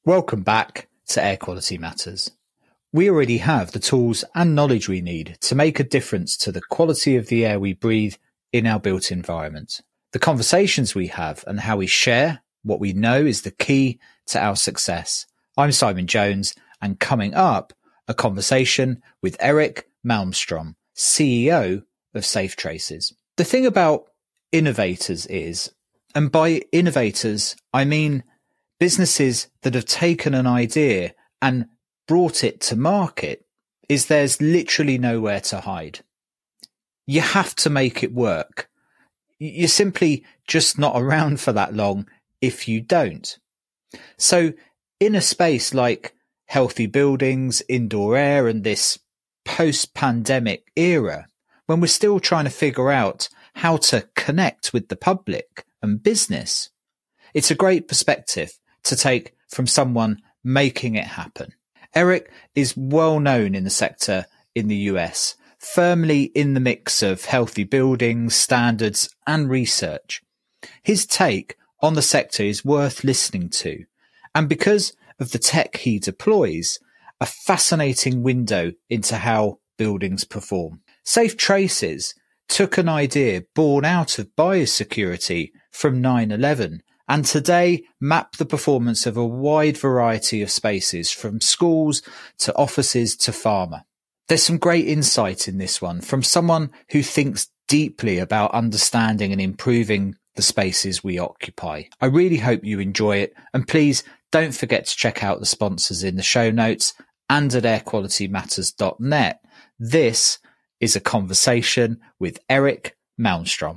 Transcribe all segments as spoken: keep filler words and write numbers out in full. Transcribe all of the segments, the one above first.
Welcome back to Air Quality Matters. We already have the tools and knowledge we need to make a difference to the quality of the air we breathe in our built environment. The conversations we have and how we share what we know is the key to our success. I'm Simon Jones, and coming up, a conversation with Erik Malmstrom, C E O of Safe Traces. The thing about innovators is, and by innovators, I mean businesses that have taken an idea and brought it to market, is there's literally nowhere to hide. You have to make it work. You're simply just not around for that long if you don't. So in a space like healthy buildings, indoor air, and this post-pandemic era, when we're still trying to figure out how to connect with the public and business, it's a great perspective to take from someone making it happen. Erik is well known in the sector in the U S, firmly in the mix of healthy buildings, standards, and research. His take on the sector is worth listening to, and because of the tech he deploys, a fascinating window into how buildings perform. Safe Traces took an idea born out of biosecurity from nine eleven and today map the performance of a wide variety of spaces, from schools to offices to pharma. There's some great insight in this one from someone who thinks deeply about understanding and improving the spaces we occupy. I really hope you enjoy it, and please don't forget to check out the sponsors in the show notes and at air quality matters dot net. This is a conversation with Erik Malmstrom.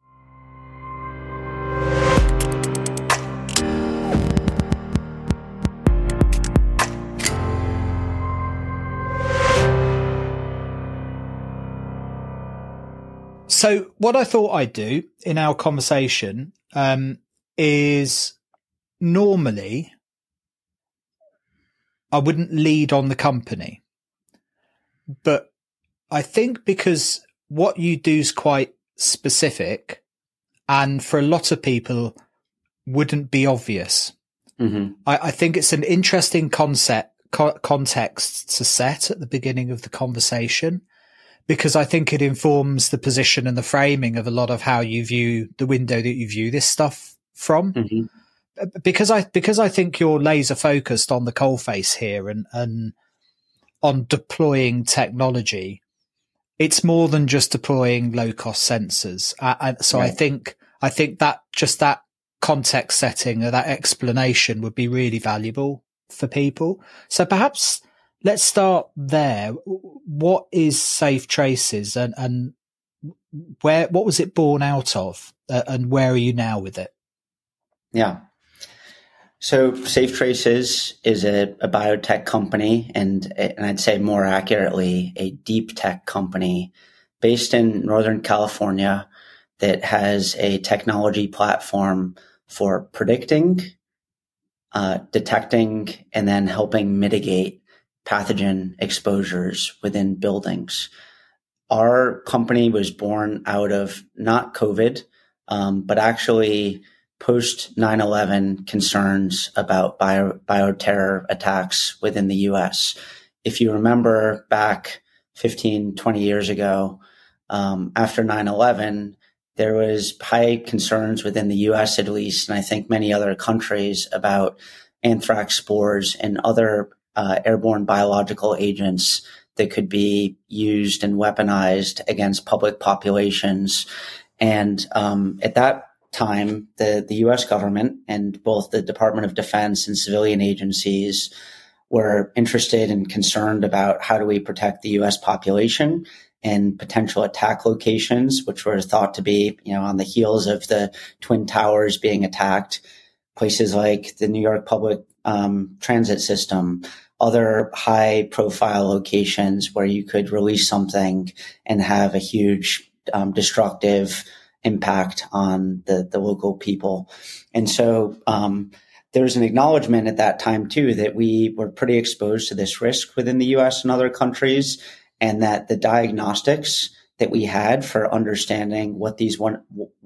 So what I thought I'd do in our conversation um, is normally I wouldn't lead on the company, but I think because what you do is quite specific and for a lot of people wouldn't be obvious. Mm-hmm. I, I think it's an interesting concept co- context to set at the beginning of the conversation, because I think it informs the position and the framing of a lot of how you view the window that you view this stuff from. Mm-hmm. Because I because I think you're laser focused on the coalface here and, and on deploying technology. It's more than just deploying low cost sensors. Uh, and so right. I think I think that just that context setting or that explanation would be really valuable for people. So perhaps let's start there. What is Safe Traces, and, and where, what was it born out of, uh, and where are you now with it? Yeah. So Safe Traces is a, a biotech company, and, and I'd say more accurately, a deep tech company based in Northern California that has a technology platform for predicting, uh, detecting, and then helping mitigate pathogen exposures within buildings. Our company was born out of not COVID, um, but actually post nine eleven concerns about bio, bioterror attacks within the U S. If you remember back fifteen, twenty years ago, um, after nine eleven, there was high concerns within the U S at least, and I think many other countries, about anthrax spores and other Uh, airborne biological agents that could be used and weaponized against public populations. And um, at that time, the, the U S government and both the Department of Defense and civilian agencies were interested and concerned about how do we protect the U S population and potential attack locations, which were thought to be, you know, on the heels of the Twin Towers being attacked, places like the New York Public um, Transit System, other high profile locations where you could release something and have a huge um, destructive impact on the, the local people. And so um, there was an acknowledgement at that time, too, that we were pretty exposed to this risk within the U S and other countries, and that the diagnostics that we had for understanding what these one, what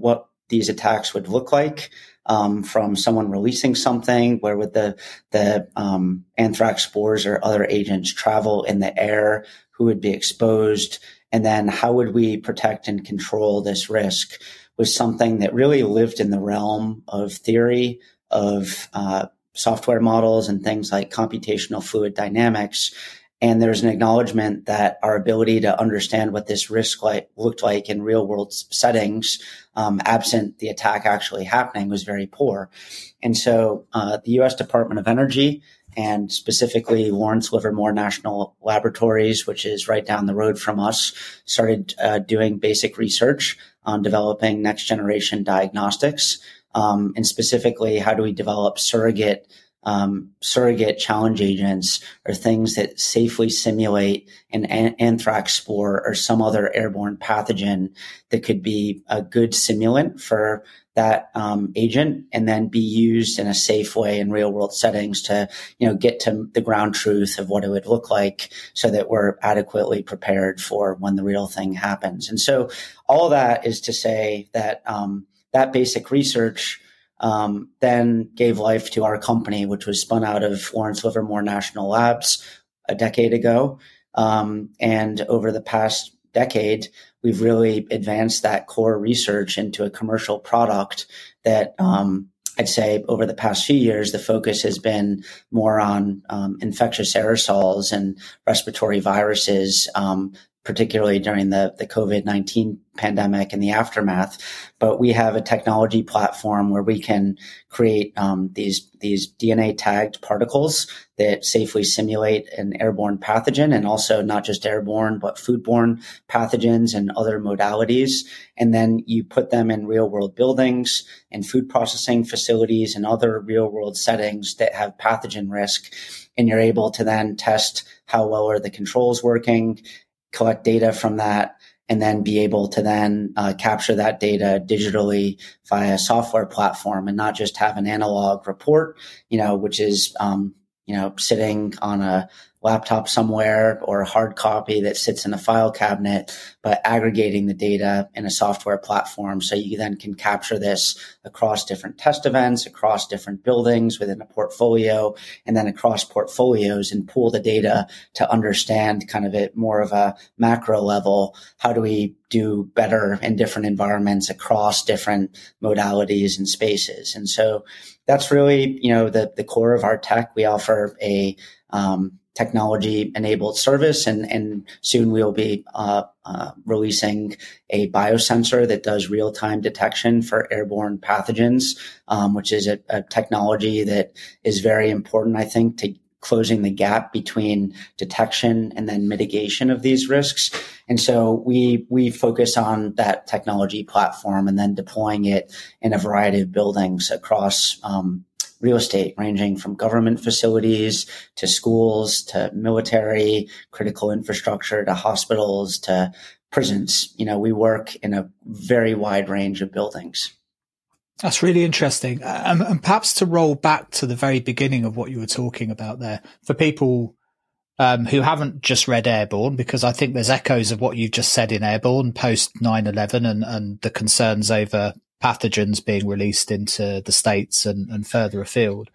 these attacks would look like. Um, from someone releasing something, where would the the um, anthrax spores or other agents travel in the air? Who would be exposed? And then how would we protect and control this risk? Was something that really lived in the realm of theory, of uh, software models and things like computational fluid dynamics. And there's an acknowledgement that our ability to understand what this risk like, looked like in real world settings, um, absent the attack actually happening, was very poor. And so uh, the U S Department of Energy, and specifically Lawrence Livermore National Laboratories, which is right down the road from us, started uh, doing basic research on developing next generation diagnostics. Um, and specifically, how do we develop surrogate Um, surrogate challenge agents, or things that safely simulate an, an anthrax spore or some other airborne pathogen that could be a good simulant for that um, agent, and then be used in a safe way in real world settings to, you know, get to the ground truth of what it would look like, so that we're adequately prepared for when the real thing happens. And so all that is to say that um, that basic research Um, then gave life to our company, which was spun out of Lawrence Livermore National Labs a decade ago. Um, and over the past decade, we've really advanced that core research into a commercial product that um, I'd say over the past few years, the focus has been more on um, infectious aerosols and respiratory viruses, um, particularly during the, the COVID nineteen pandemic and the aftermath. But we have a technology platform where we can create um, these these D N A tagged particles that safely simulate an airborne pathogen, and also not just airborne, but foodborne pathogens and other modalities. And then you put them in real world buildings and food processing facilities and other real world settings that have pathogen risk. And you're able to then test how well are the controls working, collect data from that, and then be able to then uh, capture that data digitally via a software platform, and not just have an analog report, you know, which is, um, you know, sitting on a laptop somewhere, or a hard copy that sits in a file cabinet, but aggregating the data in a software platform. So you then can capture this across different test events, across different buildings within a portfolio, and then across portfolios, and pool the data to understand kind of at more of a macro level, how do we do better in different environments across different modalities and spaces. And so that's really, you know, the, the core of our tech. We offer a, um, technology-enabled service, and, and soon we'll be uh, uh, releasing a biosensor that does real-time detection for airborne pathogens, um, which is a, a technology that is very important, I think, to closing the gap between detection and then mitigation of these risks. And so we we focus on that technology platform, and then deploying it in a variety of buildings across um, real estate, ranging from government facilities to schools to military, critical infrastructure to hospitals to prisons. You know, we work in a very wide range of buildings. That's really interesting. Um, and perhaps to roll back to the very beginning of what you were talking about there, for people um, who haven't just read Airborne, because I think there's echoes of what you've just said in Airborne post nine eleven, and, and the concerns over pathogens being released into the States and, and further afield.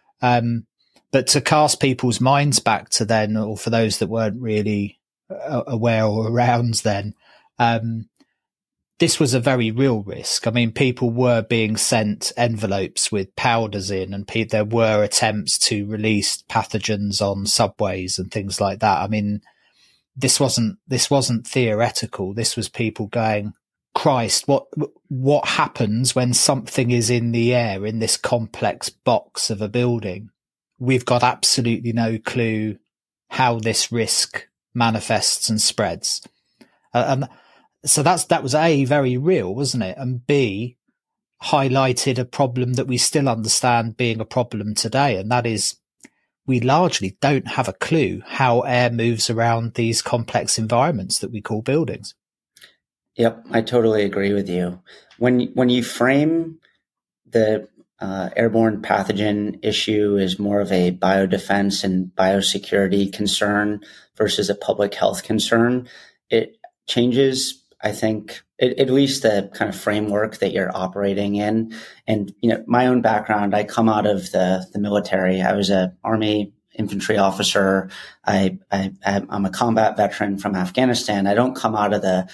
Um, but to cast people's minds back to then, or for those that weren't really aware or around then, um, this was a very real risk. I mean, people were being sent envelopes with powders in, and pe- there were attempts to release pathogens on subways and things like that. I mean, this wasn't, this wasn't theoretical. This was people going, Christ, what, what happens when something is in the air in this complex box of a building? We've got absolutely no clue how this risk manifests and spreads. Uh, and so that's, that was A, very real, wasn't it? And B, highlighted a problem that we still understand being a problem today. And that is, we largely don't have a clue how air moves around these complex environments that we call buildings. Yep, I totally agree with you. When when you frame the uh, airborne pathogen issue as more of a biodefense and biosecurity concern versus a public health concern, it changes, I think it, at least the kind of framework that you're operating in. And, you know, my own background, I come out of the, the military. I was a Army infantry officer. I, I, I'm a combat veteran from Afghanistan. I don't come out of the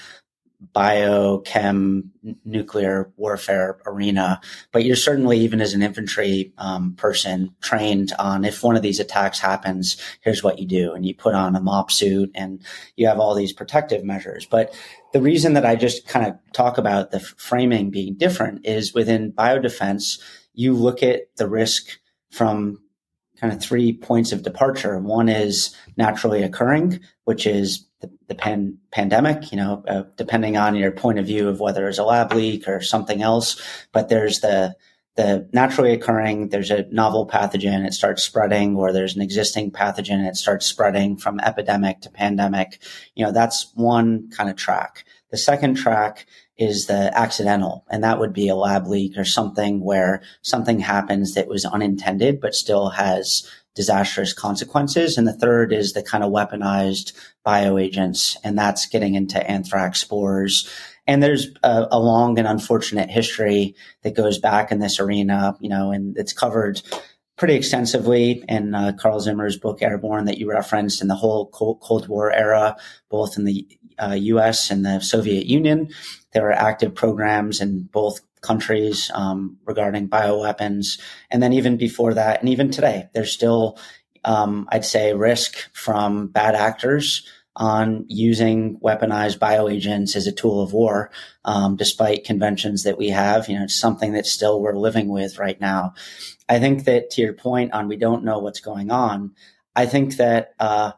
biochem nuclear warfare arena, but you're certainly, even as an infantry um, person, trained on, if one of these attacks happens, here's what you do. And you put on a mop suit and you have all these protective measures. But the reason that I just kind of talk about the framing being different is within biodefense, you look at the risk from kind of three points of departure. One is naturally occurring, which is the, the pan, pandemic, you know, uh, depending on your point of view of whether it's a lab leak or something else. But there's the the naturally occurring, there's a novel pathogen, it starts spreading, or there's an existing pathogen, it starts spreading from epidemic to pandemic. You know, that's one kind of track. The second track is the accidental, and that would be a lab leak or something where something happens that was unintended but still has disastrous consequences. And the third is the kind of weaponized bioagents, and that's getting into anthrax spores. And there's a, a long and unfortunate history that goes back in this arena, you know, and it's covered pretty extensively in uh, Carl Zimmer's book Airborne that you referenced, in the whole Cold, Cold War era, both in the uh, U S and the Soviet Union. There were active programs in both countries um, regarding bioweapons. And then even before that, and even today, there's still, um, I'd say, risk from bad actors on using weaponized bioagents as a tool of war, um, despite conventions that we have. You know, it's something that still we're living with right now. I think that, to your point on we don't know what's going on, I think that uh,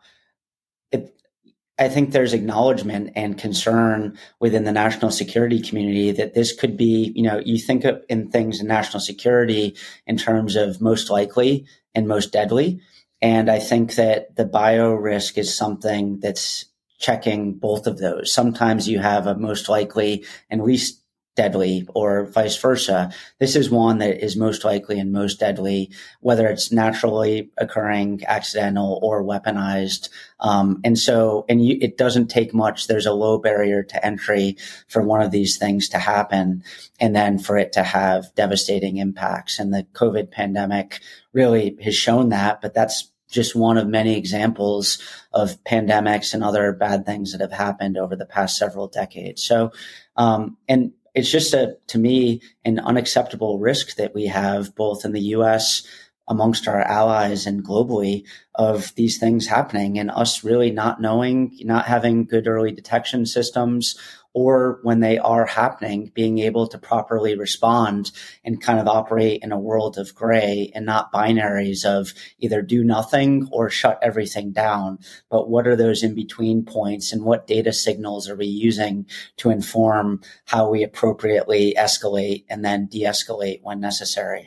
it, I think there's acknowledgement and concern within the national security community that this could be, you know, you think of in things in national security in terms of most likely and most deadly. And I think that the bio risk is something that's checking both of those. Sometimes you have a most likely and least deadly, or vice versa. This is one that is most likely and most deadly, whether it's naturally occurring, accidental, or weaponized. Um, and so, and you, it doesn't take much. There's a low barrier to entry for one of these things to happen, and then for it to have devastating impacts. And the COVID pandemic really has shown that, but that's just one of many examples of pandemics and other bad things that have happened over the past several decades. So, um, and it's just a, to me, an unacceptable risk that we have both in the U S, amongst our allies, and globally, of these things happening and us really not knowing, not having good early detection systems, or when they are happening, being able to properly respond and kind of operate in a world of gray and not binaries of either do nothing or shut everything down. But what are those in between points, and what data signals are we using to inform how we appropriately escalate and then de-escalate when necessary?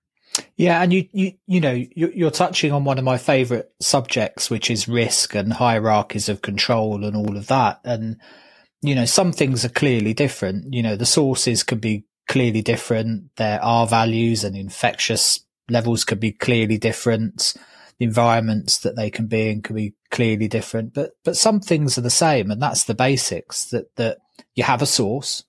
Yeah, and you you you know you're touching on one of my favorite subjects, which is risk and hierarchies of control and all of that. And you know, some things are clearly different. You know, the sources could be clearly different. There are values, and infectious levels could be clearly different. The environments that they can be in can be clearly different. But but some things are the same, and that's the basics. That that you have a source,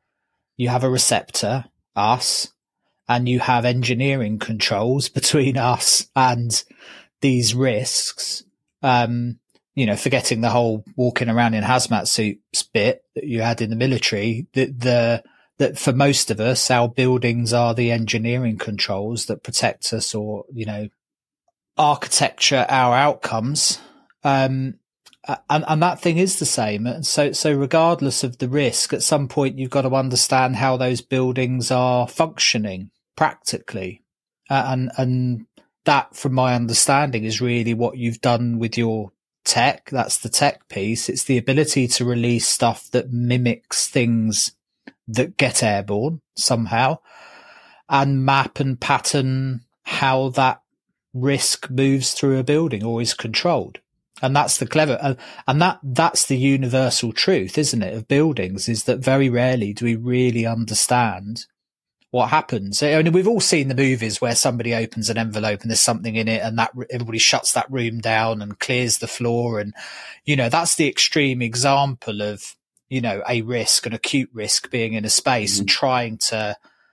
you have a receptor, us, and you have engineering controls between us and these risks. Um, you know, forgetting the whole walking around in hazmat suits bit that you had in the military, that the, that for most of us, our buildings are the engineering controls that protect us, or, you know, architecture our outcomes. Um, and, and that thing is the same. And so, so regardless of the risk, at some point you've got to understand how those buildings are functioning practically. Uh, and, and that, from my understanding, is really what you've done with your tech. That's the tech piece. It's the ability to release stuff that mimics things that get airborne somehow, and map and pattern how that risk moves through a building or is controlled. And that's the clever, uh, and that, that's the universal truth, isn't it, of buildings, is that very rarely do we really understand what happens. I mean, we've all seen the movies where somebody opens an envelope and there's something in it, and that everybody shuts that room down and clears the floor. And, you know, that's the extreme example of you know, a risk, an acute risk being in a space mm-hmm. and trying to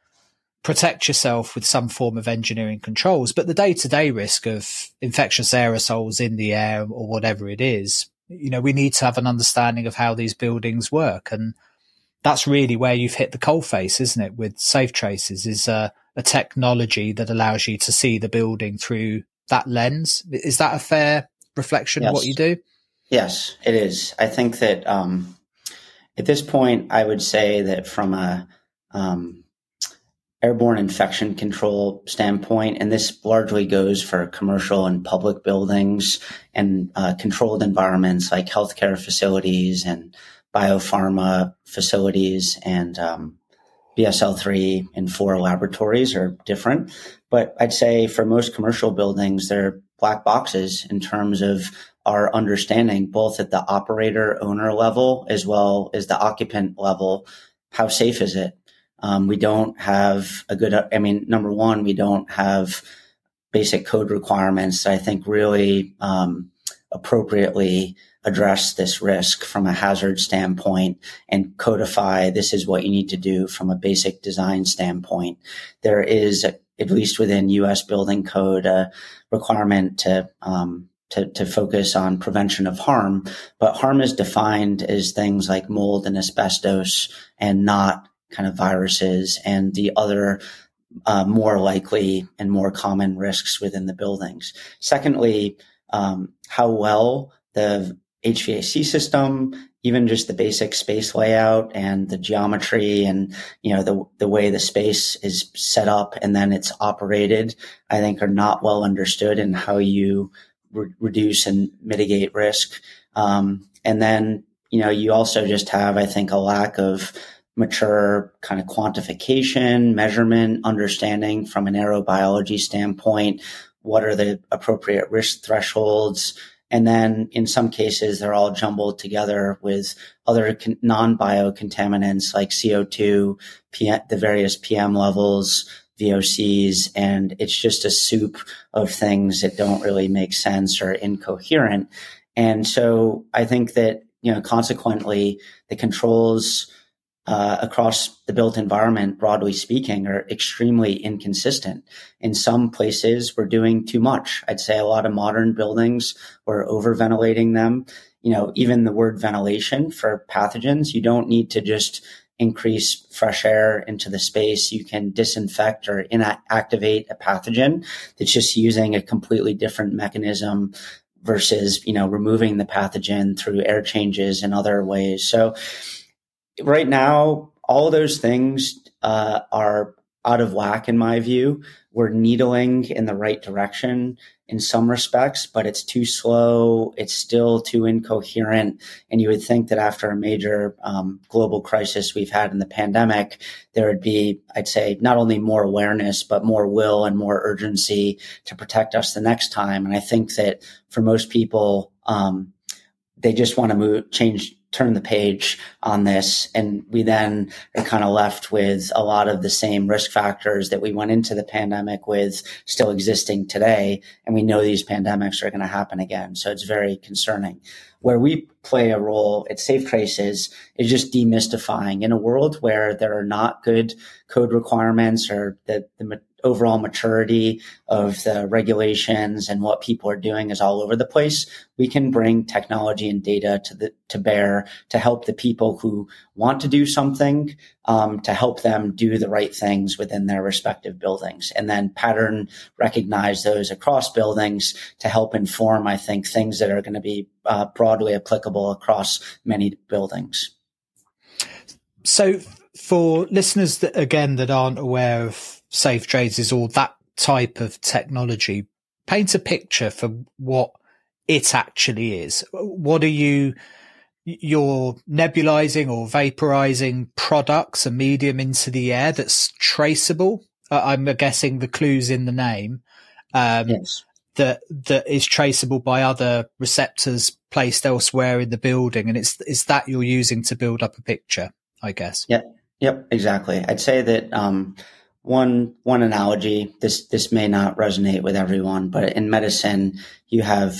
protect yourself with some form of engineering controls. But the day-to-day risk of infectious aerosols in the air or whatever it is, you know, we need to have an understanding of how these buildings work. And that's really where you've hit the coalface, isn't it? With Safe Traces is a, a technology that allows you to see the building through that lens. Is that a fair reflection yes. of what you do? Yes, it is. I think that um, at this point, I would say that from a um, airborne infection control standpoint, and this largely goes for commercial and public buildings and uh, controlled environments like healthcare facilities and biopharma facilities and um, B S L three and four laboratories are different. But I'd say for most commercial buildings, they're black boxes in terms of our understanding, both at the operator owner level as well as the occupant level. How safe is it? Um, we don't have a good, I mean, number one, we don't have basic code requirements that I think really um, appropriately address this risk from a hazard standpoint and codify this is what you need to do from a basic design standpoint. There is, at least within U S building code, a requirement to um, to, to focus on prevention of harm, but harm is defined as things like mold and asbestos and not kind of viruses and the other uh, more likely and more common risks within the buildings. Secondly, um, how well the H V A C system, even just the basic space layout and the geometry and, you know, the, the way the space is set up and then it's operated, I think are not well understood in how you re- reduce and mitigate risk. Um, and then, you know, you also just have, I think, a lack of mature kind of quantification, measurement, understanding from an aerobiology standpoint. What are the appropriate risk thresholds? And then in some cases, they're all jumbled together with other con- non-bio contaminants like C O two, P- the various P M levels, V O Cs, and it's just a soup of things that don't really make sense or incoherent. And so I think that, you know, consequently, the controls Uh, across the built environment, broadly speaking, are extremely inconsistent. In some places, we're doing too much. I'd say a lot of modern buildings, we're over-ventilating them. You know, even the word ventilation for pathogens, you don't need to just increase fresh air into the space. You can disinfect or inactivate a pathogen that's just using a completely different mechanism versus, you know, removing the pathogen through air changes and other ways. So right now, all of those things uh, are out of whack, in my view. We're needling in the right direction in some respects, but it's too slow. It's still too incoherent. And you would think that after a major um, global crisis we've had in the pandemic, there would be, I'd say, not only more awareness, but more will and more urgency to protect us the next time. And I think that for most people, um, they just want to move, change, turn the page on this. And we then are kind of left with a lot of the same risk factors that we went into the pandemic with still existing today. And we know these pandemics are going to happen again. So it's very concerning. Where we play a role at Safe Traces is just demystifying in a world where there are not good code requirements or the, the overall maturity of the regulations and what people are doing is all over the place. We can bring technology and data to the to bear to help the people who want to do something, um, to help them do the right things within their respective buildings, and then pattern recognize those across buildings to help inform, I think, things that are going to be uh, broadly applicable across many buildings. So for listeners that, again, that aren't aware of Safe Traces or that type of technology, paint a picture for what it actually is. What are you, you're nebulizing or vaporizing products, a medium into the air that's traceable? Uh, I'm guessing the clue's in the name. Um, yes. That, that is traceable by other receptors placed elsewhere in the building. And it's, it's that you're using to build up a picture, I guess. Yep. Yep. Exactly. I'd say that, um, One one analogy, this this may not resonate with everyone, but in medicine, you have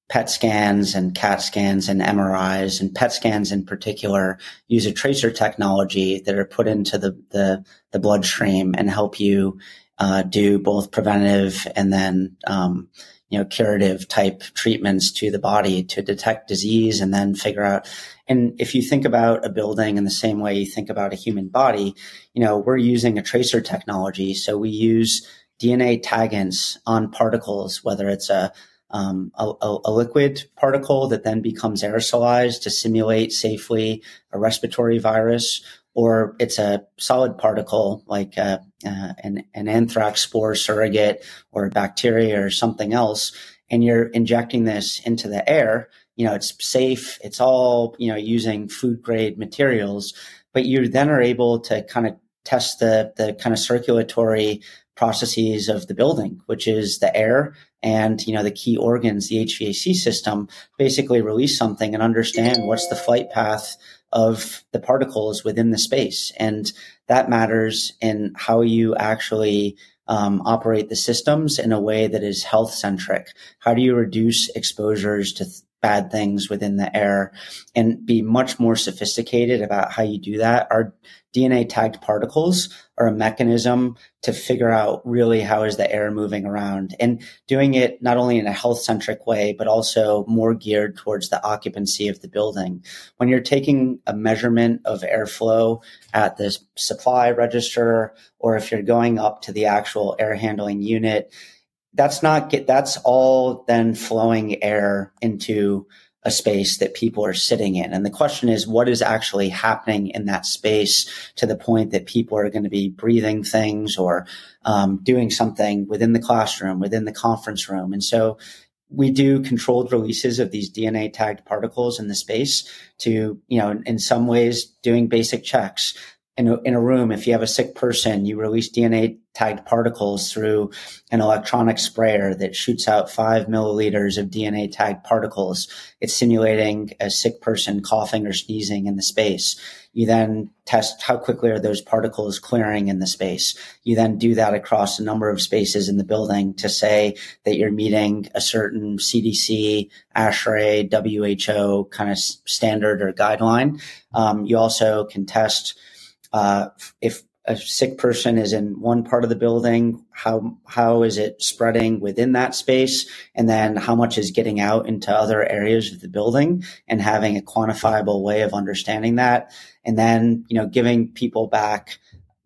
P E T scans and CAT scans and M R Is, and P E T scans in particular use a tracer technology that are put into the, the, the bloodstream and help you uh, do both preventative and then, um, you know, curative type treatments to the body to detect disease and then figure out. And if you think about a building in the same way you think about a human body, you know, we're using a tracer technology. So we use D N A taggants on particles, whether it's a Um, a, a liquid particle that then becomes aerosolized to simulate safely a respiratory virus, or it's a solid particle like a, uh, an, an anthrax spore surrogate or a bacteria or something else, and you're injecting this into the air. You know, it's safe. It's all, you know, using food grade materials, but you then are able to kind of test the, the kind of circulatory processes of the building, which is the air and, you know, the key organs, the H V A C system, basically release something and understand what's the flight path of the particles within the space. And that matters in how you actually um, operate the systems in a way that is health centric. How do you reduce exposures to th- bad things within the air and be much more sophisticated about how you do that? Our D N A tagged particles are a mechanism to figure out really how is the air moving around, and doing it not only in a health centric way, but also more geared towards the occupancy of the building. When you're taking a measurement of airflow at the supply register, or if you're going up to the actual air handling unit, that's not get, that's all then flowing air into a space that people are sitting in. And the question is, what is actually happening in that space to the point that people are going to be breathing things or um, doing something within the classroom, within the conference room. And so we do controlled releases of these D N A tagged particles in the space to, you know, in some ways doing basic checks. In a, in a room, if you have a sick person, you release D N A tagged particles through an electronic sprayer that shoots out five milliliters of D N A tagged particles. It's simulating a sick person coughing or sneezing in the space. You then test how quickly are those particles clearing in the space. You then do that across a number of spaces in the building to say that you're meeting a certain C D C, ASHRAE, W H O kind of standard or guideline. Um, you also can test Uh, if a sick person is in one part of the building, how how is it spreading within that space? And then how much is getting out into other areas of the building, and having a quantifiable way of understanding that. And then, you know, giving people back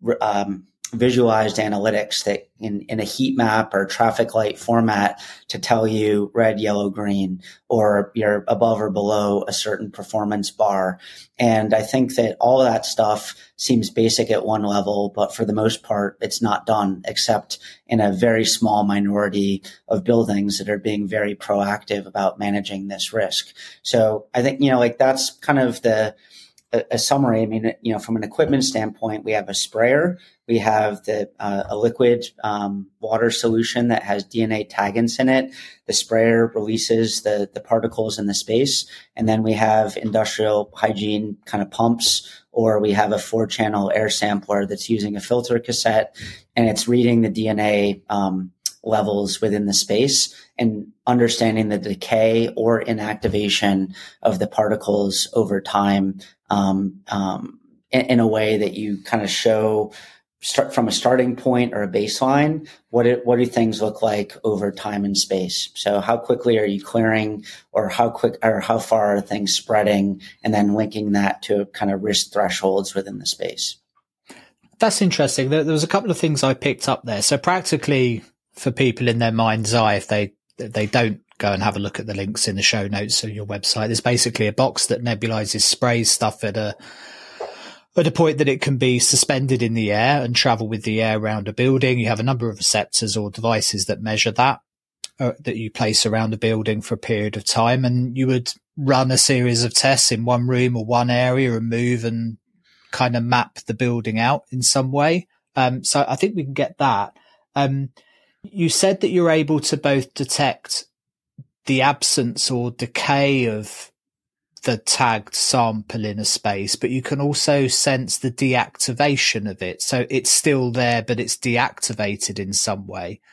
um, visualized analytics that in, in a heat map or traffic light format to tell you red, yellow, green, or you're above or below a certain performance bar. And I think that all of that stuff seems basic at one level, but for the most part, it's not done except in a very small minority of buildings that are being very proactive about managing this risk. So I think, you know, like that's kind of the, a, a summary. I mean, you know, from an equipment standpoint, we have a sprayer. We have the uh, a liquid um, water solution that has D N A taggants in it. The sprayer releases the the particles in the space, and then we have industrial hygiene kind of pumps, or we have a four-channel air sampler that's using a filter cassette, and it's reading the D N A um, levels within the space and understanding the decay or inactivation of the particles over time um, um, in, in a way that you kind of show. Start from a starting point or a baseline. What it, what do things look like over time and space? So how quickly are you clearing, or how quick or how far are things spreading, and then linking that to kind of risk thresholds within the space. That's interesting. There, there was a couple of things I picked up there. So practically, for people in their mind's eye, if they if they don't go and have a look at the links in the show notes of your website, there's basically a box that nebulizes, sprays stuff at a at a point that it can be suspended in the air and travel with the air around a building. You have a number of receptors or devices that measure that, uh, that you place around a building for a period of time. And you would run a series of tests in one room or one area and move and kind of map the building out in some way. Um, so I think we can get that. Um, you said that you're able to both detect the absence or decay of the tagged sample in a space, but you can also sense the deactivation of it. So it's still there, but it's deactivated in some way.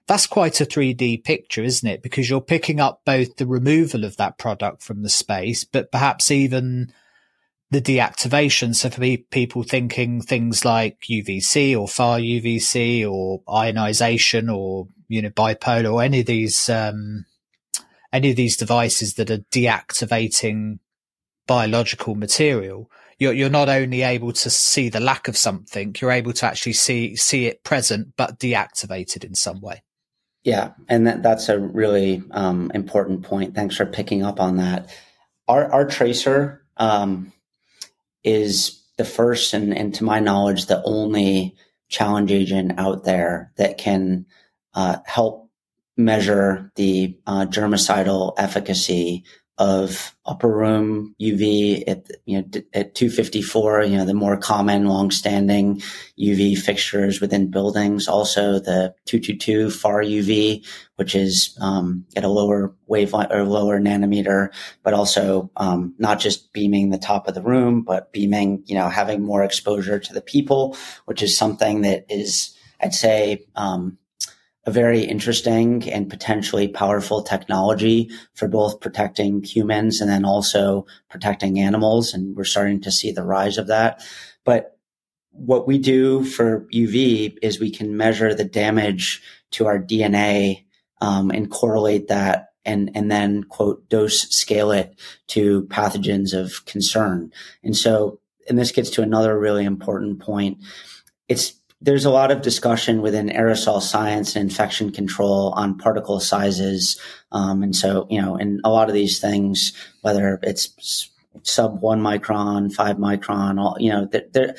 that's quite a three D picture, isn't it? Because you're picking up both the removal of that product from the space, but perhaps even the deactivation. So for people thinking things like U V C or far U V C or ionization or, you know, bipolar or any of these, um, any of these devices that are deactivating biological material, you're, you're not only able to see the lack of something, you're able to actually see, see it present, but deactivated in some way. Yeah. And that, that's a really um, important point. Thanks for picking up on that. Our, our tracer, um, is the first and, and to my knowledge, the only challenge agent out there that can uh, help measure the uh, germicidal efficacy of upper room U V at, you know, at two fifty-four, you know, the more common long-standing U V fixtures within buildings. Also the two twenty-two far U V, which is um, at a lower wavelength or lower nanometer, but also um, not just beaming the top of the room, but beaming, you know, having more exposure to the people, which is something that is, I'd say, um, a very interesting and potentially powerful technology for both protecting humans and then also protecting animals. And we're starting to see the rise of that. But what we do for U V is we can measure the damage to our D N A um, and correlate that and, and then, quote, dose scale it to pathogens of concern. And so, and this gets to another really important point. It's There's a lot of discussion within aerosol science and infection control on particle sizes. Um, and so, you know, in a lot of these things, whether it's sub one micron, five micron, all, you know, that,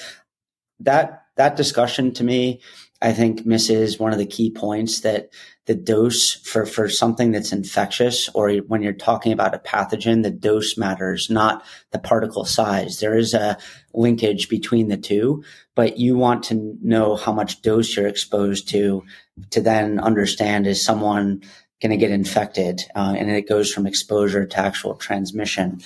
that, that discussion to me, I think misses one of the key points that the dose for, for something that's infectious, or when you're talking about a pathogen, the dose matters, not the particle size. There is a linkage between the two, but you want to know how much dose you're exposed to, to then understand, is someone going to get infected? Uh, and it goes from exposure to actual transmission.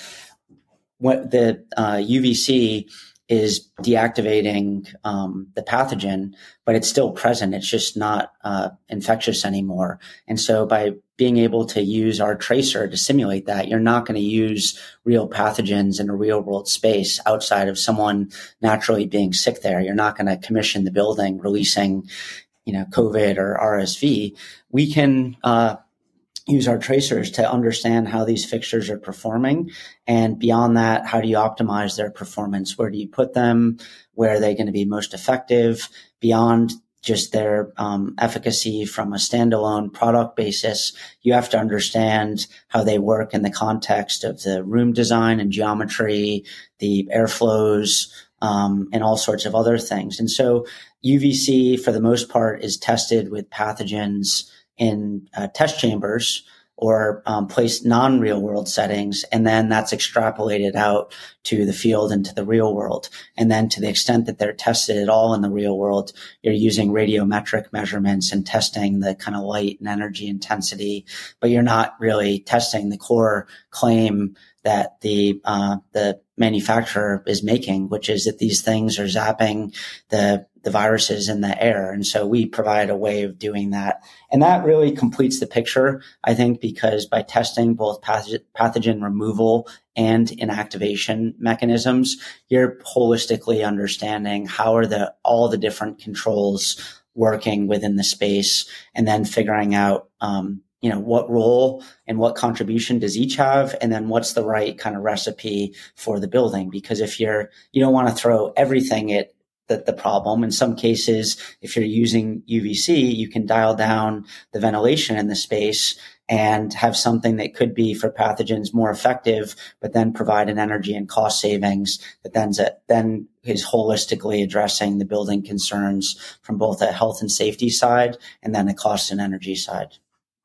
What the uh, U V C is deactivating um, the pathogen, but it's still present. It's just not uh, infectious anymore. And so by being able to use our tracer to simulate that, you're not going to use real pathogens in a real world space outside of someone naturally being sick there. You're not going to commission the building releasing, you know, COVID or R S V. We can uh, use our tracers to understand how these fixtures are performing. And beyond that, how do you optimize their performance? Where do you put them? Where are they going to be most effective? Beyond just their um, efficacy from a standalone product basis, you have to understand how they work in the context of the room design and geometry, the airflows, um, and all sorts of other things. And so U V C, for the most part, is tested with pathogens in uh, test chambers or um, placed non-real world settings. And then that's extrapolated out to the field and to the real world. And then to the extent that they're tested at all in the real world, you're using radiometric measurements and testing the kind of light and energy intensity, but you're not really testing the core claim that the uh, the manufacturer is making, which is that these things are zapping the the viruses in the air. And so we provide a way of doing that. And that really completes the picture, I think, because by testing both pathogen, pathogen removal and inactivation mechanisms, you're holistically understanding how are the all the different controls working within the space, and then figuring out um, you know, what role and what contribution does each have? And then what's the right kind of recipe for the building? Because if you're, you don't want to throw everything at the, the problem. In some cases, if you're using U V C, you can dial down the ventilation in the space and have something that could be for pathogens more effective, but then provide an energy and cost savings that then, then is holistically addressing the building concerns from both a health and safety side and then a cost and energy side.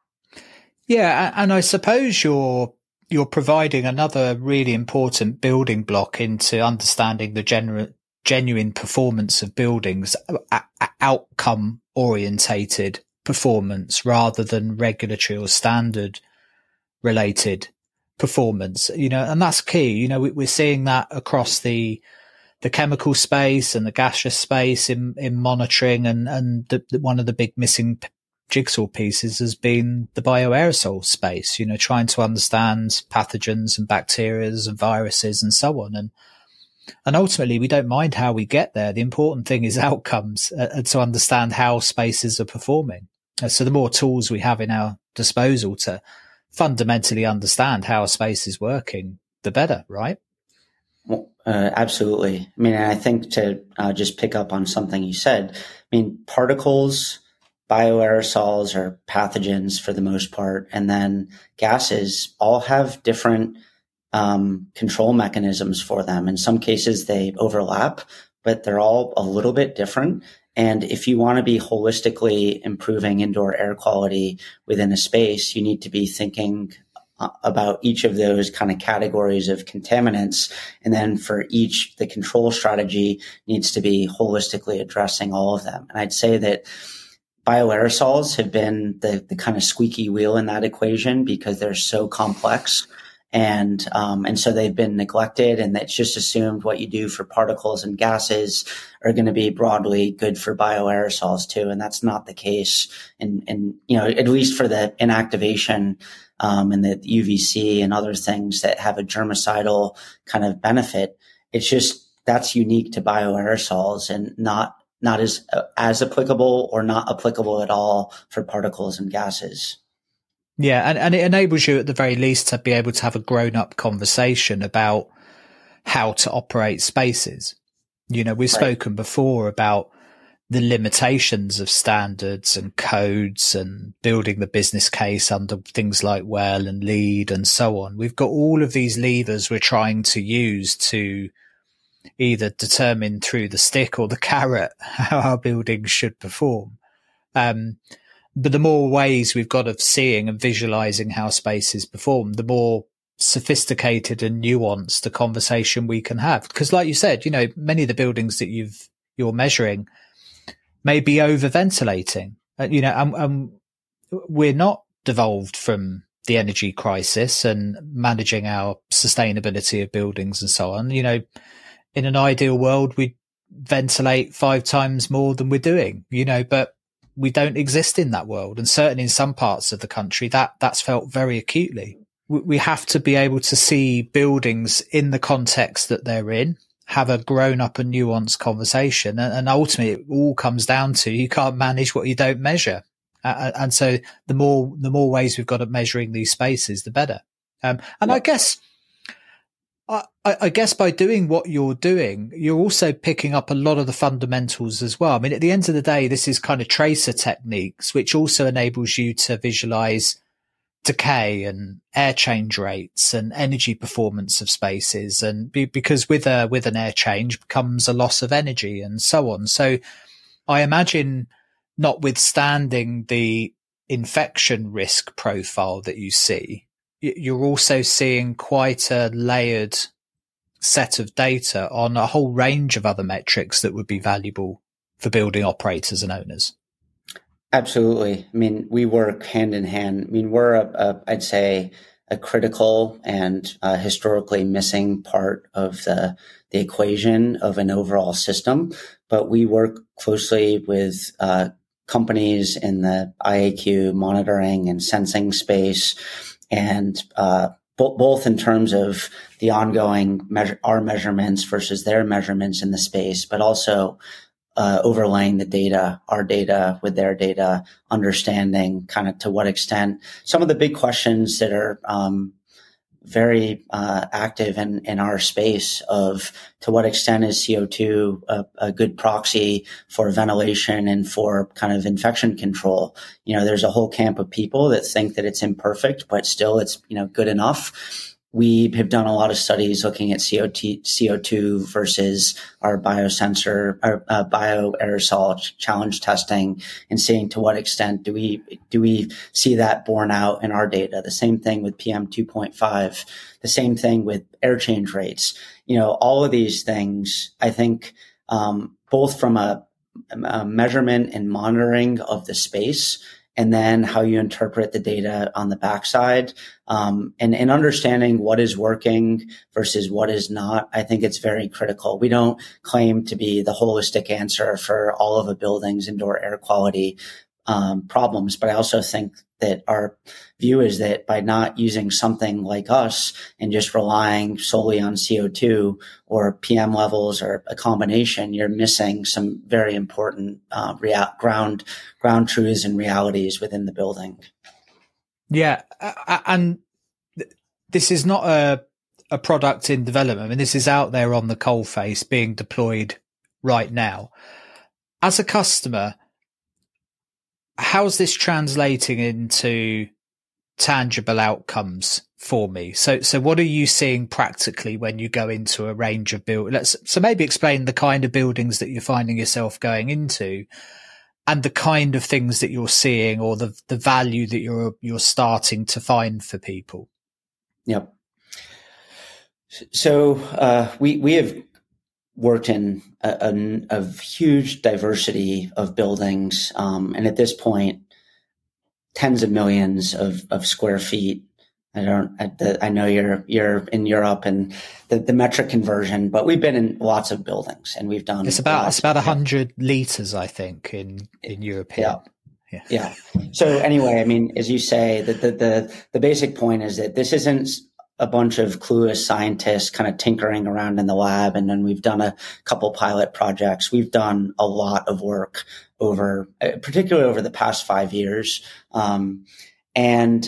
Yeah, and I suppose you're you're providing another really important building block into understanding the genu- genuine performance of buildings, a- a- outcome orientated performance rather than regulatory or standard related performance. You know, and that's key. You know, we, we're seeing that across the the chemical space and the gaseous space in in monitoring, and and the, the, one of the big missing jigsaw pieces has been the bioaerosol space, you know, trying to understand pathogens and bacteria and viruses and so on. And And ultimately, we don't mind how we get there. The important thing is outcomes, uh, and to understand how spaces are performing. Uh, so the more tools we have in our disposal to fundamentally understand how a space is working, the better, right? Well, uh, absolutely. I mean, I think to uh, just pick up on something you said, I mean, particles, bioaerosols are pathogens for the most part, and then gases all have different um, control mechanisms for them. In some cases, they overlap, but they're all a little bit different. And if you want to be holistically improving indoor air quality within a space, you need to be thinking about each of those kind of categories of contaminants. And then for each, the control strategy needs to be holistically addressing all of them. And I'd say that bioaerosols have been the, the kind of squeaky wheel in that equation because they're so complex. And, um, and so they've been neglected, and it's just assumed what you do for particles and gases are going to be broadly good for bioaerosols too. And that's not the case. And, and, you know, at least for the inactivation, um, and the U V C and other things that have a germicidal kind of benefit, it's just, that's unique to bioaerosols and not, not as, uh, as applicable or not applicable at all for particles and gases. Yeah, and, and it enables you at the very least to be able to have a grown-up conversation about how to operate spaces. You know, we've right. spoken before about the limitations of standards and codes and building the business case under things like WELL and LEED and so on. We've got all of these levers we're trying to use to either determine through the stick or the carrot how our buildings should perform. Um, But the more ways we've got of seeing and visualizing how spaces perform, the more sophisticated and nuanced the conversation we can have. Because like you said, you know, many of the buildings that you've, you're measuring may be over ventilating, uh, you know, and, and we're not devolved from the energy crisis and managing our sustainability of buildings and so on. You know, in an ideal world, we'd ventilate five times more than we're doing, you know, but we don't exist in that world. And certainly in some parts of the country, that that's felt very acutely. We have to be able to see buildings in the context that they're in, have a grown up and nuanced conversation. And, and ultimately it all comes down to, you can't manage what you don't measure. Uh, and so the more, the more ways we've got of measuring these spaces, the better. Um, and yeah. I guess, I, I guess by doing what you're doing, you're also picking up a lot of the fundamentals as well. I mean, at the end of the day, this is kind of tracer techniques, which also enables you to visualize decay and air change rates and energy performance of spaces. And be, because with a, with an air change comes a loss of energy and so on. So I imagine, notwithstanding the infection risk profile that you see, you're also seeing quite a layered set of data on a whole range of other metrics that would be valuable for building operators and owners. Absolutely. I mean, we work hand in hand. I mean, we're a, a I'd say a critical and uh, historically missing part of the the equation of an overall system, but we work closely with uh, companies in the I A Q monitoring and sensing space. And uh, b- both in terms of the ongoing measure, our measurements versus their measurements in the space, but also uh, overlaying the data, our data with their data, understanding kind of to what extent some of the big questions that are um, very uh, active in, in our space of to what extent is C O two a, a good proxy for ventilation and for kind of infection control. You know, there's a whole camp of people that think that it's imperfect, but still it's, you know, good enough. We have done a lot of studies looking at C O two versus our biosensor, our uh, bioaerosol challenge testing, and seeing to what extent do we do we see that borne out in our data. The same thing with P M two point five, the same thing with air change rates. You know, all of these things, I think, um, both from a, a measurement and monitoring of the space, and then how you interpret the data on the backside, um, and, and understanding what is working versus what is not. I think it's very critical. We don't claim to be the holistic answer for all of a building's indoor air quality, um, problems. But I also think that our view is that by not using something like us and just relying solely on C O two or P M levels or a combination, you're missing some very important uh, rea- ground ground truths and realities within the building. Yeah, and this is not a a product in development. I mean, this is out there on the coalface being deployed right now. As a customer, how's this translating into tangible outcomes for me? So, so what are you seeing practically when you go into a range of build? Let's so maybe explain the kind of buildings that you're finding yourself going into, and the kind of things that you're seeing, or the the value that you're you're starting to find for people. Yep. So uh, we we have worked in a, a, a huge diversity of buildings, um, and at this point, tens of millions of, of square feet. I don't. I, I know you're you're in Europe and the, the metric conversion, but we've been in lots of buildings and we've done. It's about it's about a hundred liters, I think, in in European. Yeah. Yeah. yeah. So anyway, I mean, as you say, that the, the the basic point is that this isn't a bunch of clueless scientists kind of tinkering around in the lab. And then we've done a couple pilot projects. We've done a lot of work over, particularly over the past five years. Um, and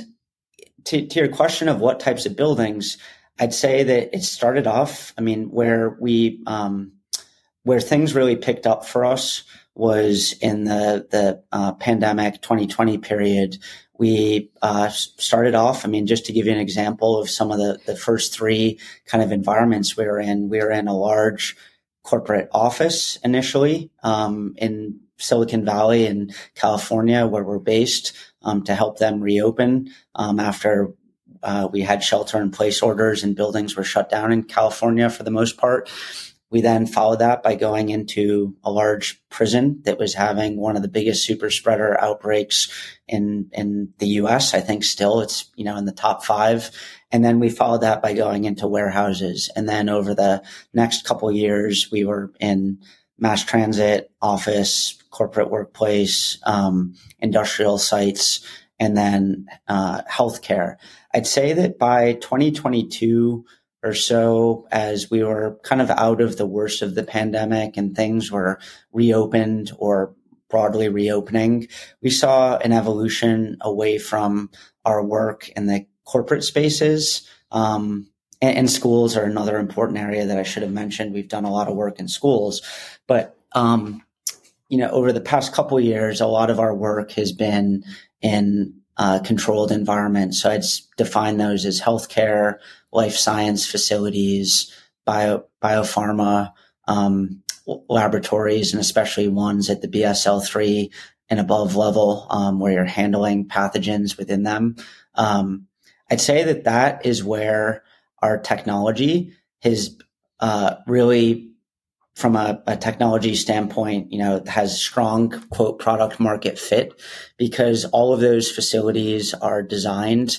to, to your question of what types of buildings, I'd say that it started off, I mean, where we, um, where things really picked up for us was in the, the, uh, pandemic twenty twenty period. We uh, started off, I mean, just to give you an example of some of the, the first three kind of environments we were in, we were in a large corporate office initially um, in Silicon Valley in California, where we're based, um, to help them reopen um, after uh, we had shelter in place orders and buildings were shut down in California for the most part. We then followed that by going into a large prison that was having one of the biggest super spreader outbreaks in, in the U S. I think still it's, you know, in the top five. And then we followed that by going into warehouses. And then over the next couple of years, we were in mass transit, office, corporate workplace, um, industrial sites, and then, uh, healthcare. I'd say that by twenty twenty-two, or so, as we were kind of out of the worst of the pandemic and things were reopened or broadly reopening, we saw an evolution away from our work in the corporate spaces. Um, and, and schools are another important area that I should have mentioned. We've done a lot of work in schools, but, um, you know, over the past couple of years, a lot of our work has been in uh, controlled environments. So I'd define those as healthcare, life science facilities, bio, biopharma, um, laboratories, and especially ones at the B S L three and above level, um, where you're handling pathogens within them. Um, I'd say that that is where our technology has, uh, really, from a, a technology standpoint, you know, has strong quote product market fit, because all of those facilities are designed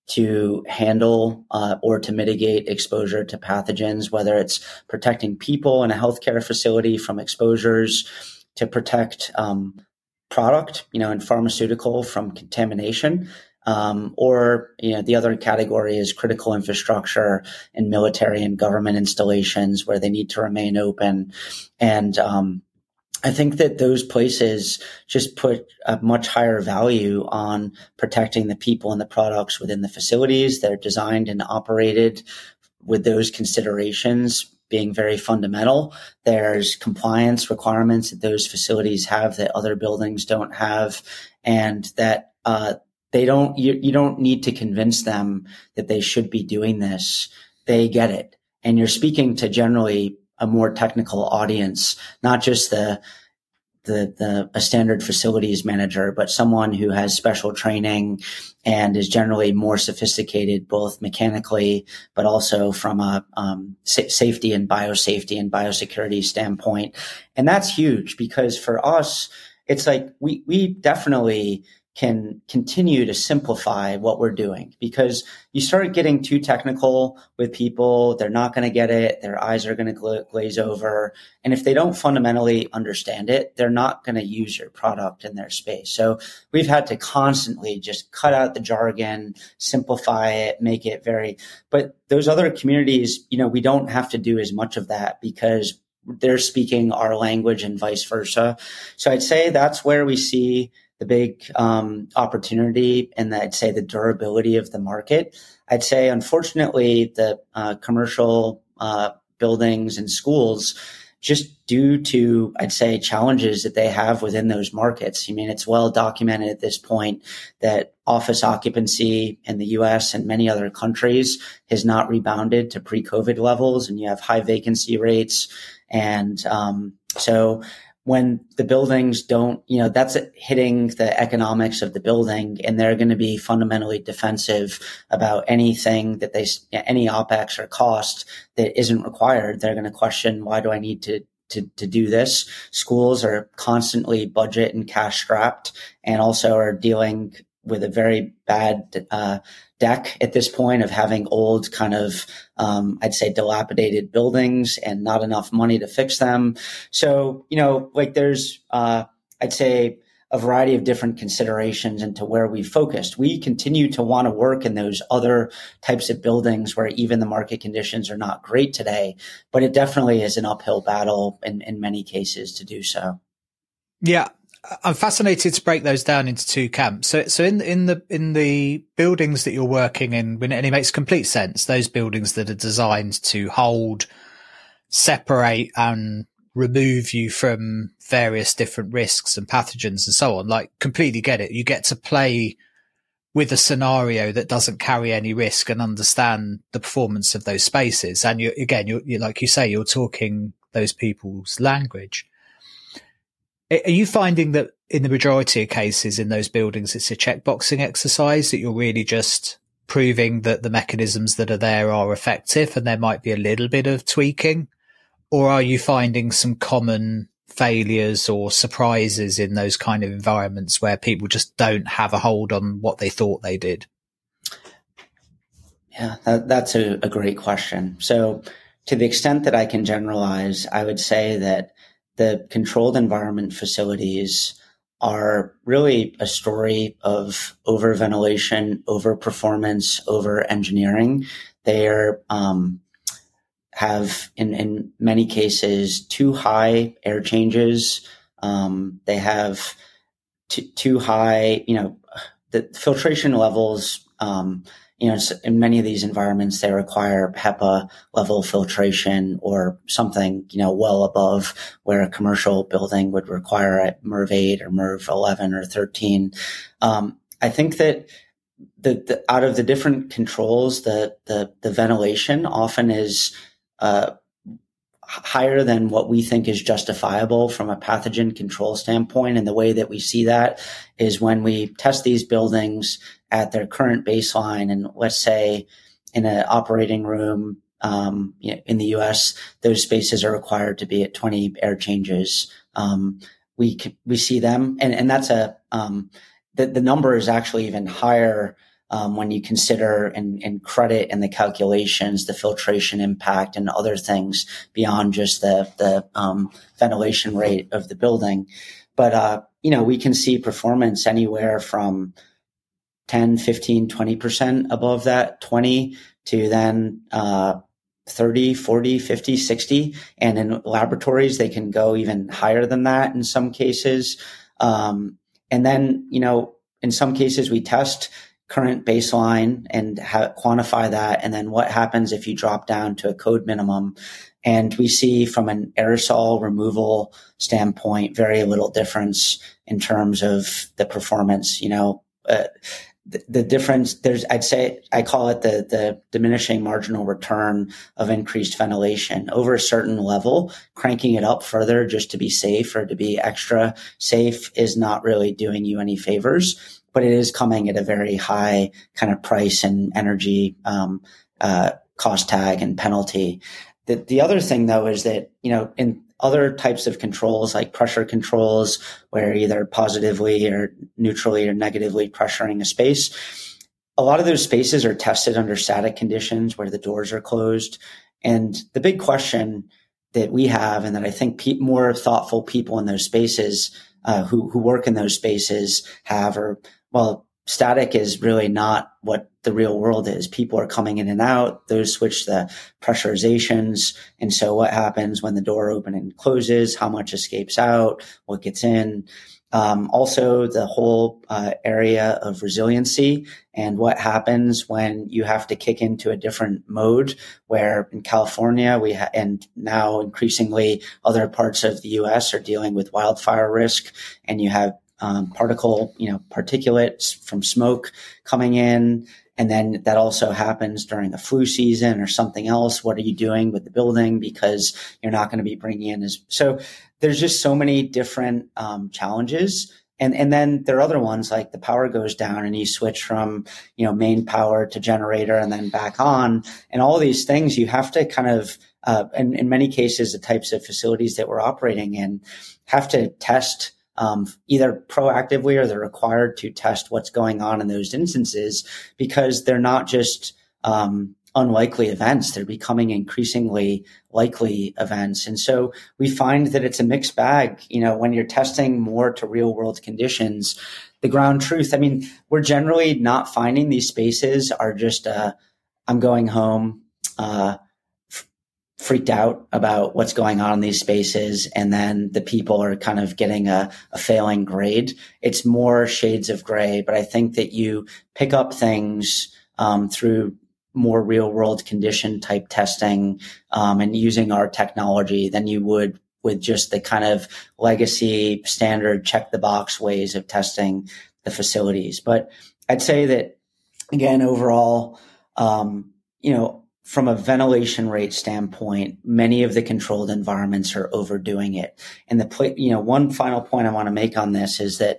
to handle uh, or to mitigate exposure to pathogens, whether it's protecting people in a healthcare facility from exposures, to protect um, product, you know, in pharmaceutical from contamination, um, or, you know, the other category is critical infrastructure and military and government installations where they need to remain open. And um, I think that those places just put a much higher value on protecting the people and the products within the facilities. They're designed and operated with those considerations being very fundamental. There's compliance requirements that those facilities have that other buildings don't have, and that uh, they don't. You, you don't need to convince them that they should be doing this. They get it, and you're speaking to generally a more technical audience, not just the, the, the, a standard facilities manager, but someone who has special training and is generally more sophisticated, both mechanically, but also from a, um, sa- safety and biosafety and biosecurity standpoint. And that's huge, because for us, it's like we, we definitely can continue to simplify what we're doing, because you start getting too technical with people. They're not going to get it. Their eyes are going to gla- glaze over. And if they don't fundamentally understand it, they're not going to use your product in their space. So we've had to constantly just cut out the jargon, simplify it, make it very, but those other communities, you know, we don't have to do as much of that because they're speaking our language and vice versa. So I'd say that's where we see the big um, opportunity, and I'd say the durability of the market. I'd say, unfortunately, the uh, commercial uh, buildings and schools, just due to, I'd say, challenges that they have within those markets. I mean, it's well documented at this point that office occupancy in the U S and many other countries has not rebounded to pre-COVID levels, and you have high vacancy rates. And um, so when the buildings don't, you know, that's hitting the economics of the building, and they're going to be fundamentally defensive about anything that they, any OpEx or cost that isn't required. They're going to question, why do I need to, to, to do this? Schools are constantly budget and cash strapped, and also are dealing with a very bad uh, deck at this point of having old kind of, um, I'd say, dilapidated buildings and not enough money to fix them. So, you know, like there's, uh, I'd say, a variety of different considerations into where we focused. We continue to want to work in those other types of buildings where even the market conditions are not great today, but it definitely is an uphill battle in, in many cases to do so. Yeah. I'm fascinated to break those down into two camps. So, so in, in the, in the buildings that you're working in, and it makes complete sense, those buildings that are designed to hold, separate and remove you from various different risks and pathogens and so on, like completely get it. You get to play with a scenario that doesn't carry any risk and understand the performance of those spaces. And you, again, you're, you're like you say, you're talking those people's language. Are you finding that in the majority of cases in those buildings, it's a checkboxing exercise, that you're really just proving that the mechanisms that are there are effective and there might be a little bit of tweaking? Or are you finding some common failures or surprises in those kind of environments where people just don't have a hold on what they thought they did? Yeah, that, that's a, a great question. So to the extent that I can generalize, I would say that the controlled environment facilities are really a story of over-ventilation, over-performance, over-engineering. They are, um, have, in, in many cases, too high air changes. Um, they have t- too high, you know, the filtration levels, um, you know, in many of these environments, they require HEPA level filtration or something, you know, well above where a commercial building would require at MERV eight or MERV eleven or thirteen. Um, I think that the, the out of the different controls, the the, the ventilation often is uh, higher than what we think is justifiable from a pathogen control standpoint. And the way that we see that is when we test these buildings at their current baseline. And let's say in an operating room, um, you know, in the U S, those spaces are required to be at twenty air changes. Um, we, we see them. And, and that's a, um, the, the number is actually even higher Um, when you consider and, and credit in the calculations, the filtration impact and other things beyond just the, the um, ventilation rate of the building. But, uh, you know, we can see performance anywhere from ten, fifteen, twenty percent above that twenty to then uh, thirty, forty, fifty, sixty. And in laboratories, they can go even higher than that in some cases. Um, and then, you know, in some cases we test current baseline and ha- quantify that. And then what happens if you drop down to a code minimum? And we see from an aerosol removal standpoint, very little difference in terms of the performance. You know, uh, the, the difference there's, I'd say, I call it the, the diminishing marginal return of increased ventilation over a certain level. Cranking it up further just to be safe or to be extra safe is not really doing you any favors. But it is coming at a very high kind of price and energy um, uh, cost tag and penalty. The, the other thing, though, is that, you know, in other types of controls like pressure controls, where either positively or neutrally or negatively pressuring a space. A lot of those spaces are tested under static conditions where the doors are closed. And the big question that we have, and that I think pe- more thoughtful people in those spaces uh, who, who work in those spaces have, are, well, static is really not what the real world is. People are coming in and out. Those switch the pressurizations. And so what happens when the door opens and closes? How much escapes out? What gets in? Um, also, the whole uh, area of resiliency and what happens when you have to kick into a different mode, where in California, we ha- and now increasingly other parts of the U S are dealing with wildfire risk, and you have um, particle, you know, particulates from smoke coming in. And then that also happens during a flu season or something else. What are you doing with the building? Because you're not going to be bringing in as, so there's just so many different um, challenges. And, and then there are other ones like the power goes down and you switch from, you know, main power to generator and then back on, and all these things you have to kind of, uh, and in many cases, the types of facilities that we're operating in have to test Um, either proactively or they're required to test what's going on in those instances, because they're not just um, unlikely events. They're becoming increasingly likely events. And so we find that it's a mixed bag. You know, when you're testing more to real world conditions, the ground truth, I mean, we're generally not finding these spaces are just, uh, I'm going home, uh, freaked out about what's going on in these spaces, and then the people are kind of getting a, a failing grade. It's more shades of gray, but I think that you pick up things um, through more real world condition type testing um, and using our technology than you would with just the kind of legacy standard check the box ways of testing the facilities. But I'd say that, again, overall, um, you know, from a ventilation rate standpoint, many of the controlled environments are overdoing it. And the, pl- you know, one final point I want to make on this is that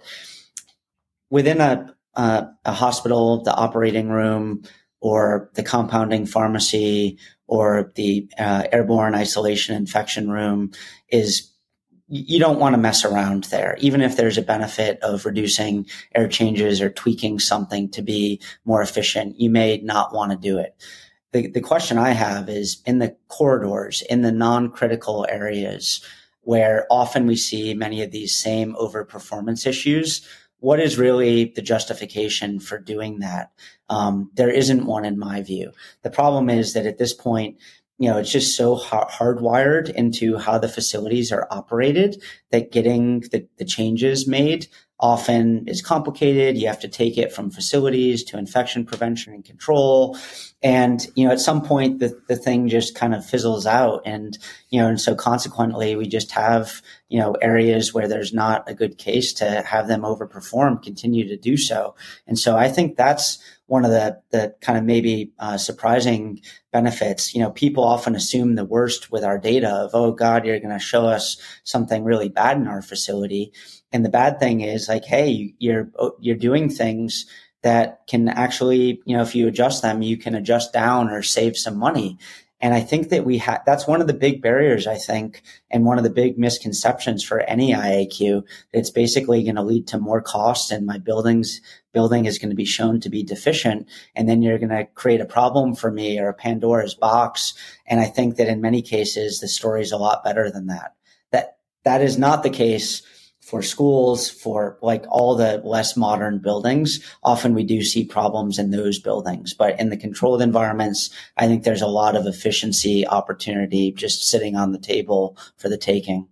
within a, uh, a hospital, the operating room or the compounding pharmacy or the uh, airborne isolation infection room is, you don't want to mess around there. Even if there's a benefit of reducing air changes or tweaking something to be more efficient, you may not want to do it. The, the question I have is in the corridors, in the non-critical areas where often we see many of these same overperformance issues, what is really the justification for doing that? Um, there isn't one in my view. The problem is that at this point, you know, it's just so hard- hardwired into how the facilities are operated that getting the, the changes made often is complicated. You have to take it from facilities to infection prevention and control. And, you know, at some point the, the thing just kind of fizzles out. And, you know, and so consequently we just have, you know, areas where there's not a good case to have them overperform, continue to do so. And so I think that's one of the, the kind of maybe uh, surprising benefits. You know, people often assume the worst with our data of, oh God, you're going to show us something really bad in our facility. And the bad thing is like, hey, you're, you're doing things that can actually, you know, if you adjust them, you can adjust down or save some money. And I think that we have, that's one of the big barriers, I think, and one of the big misconceptions for any I A Q. It's basically going to lead to more cost, and my buildings building is going to be shown to be deficient. And then you're going to create a problem for me or a Pandora's box. And I think that in many cases, the story is a lot better than that. That, that is not the case for schools, for like all the less modern buildings. Often we do see problems in those buildings, but in the controlled environments, I think there's a lot of efficiency opportunity just sitting on the table for the taking.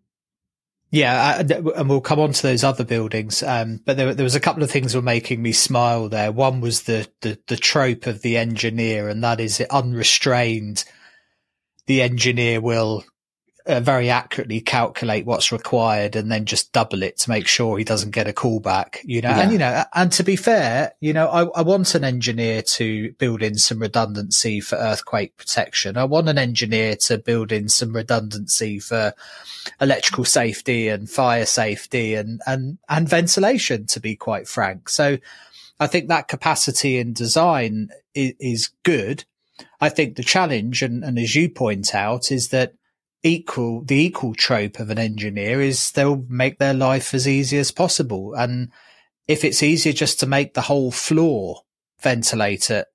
Yeah, and we'll come on to those other buildings. Um, but there, there was a couple of things that were making me smile there. One was the, the, the trope of the engineer, and that is it unrestrained. The engineer will Uh, very accurately calculate what's required and then just double it to make sure he doesn't get a callback, you know, yeah. and, you know, and to be fair, you know, I, I want an engineer to build in some redundancy for earthquake protection. I want an engineer to build in some redundancy for electrical safety and fire safety and, and, and ventilation, to be quite frank. So I think that capacity in design is, is good. I think the challenge, and, and as you point out, is that equal, the equal trope of an engineer is they'll make their life as easy as possible. And if it's easier just to make the whole floor ventilate at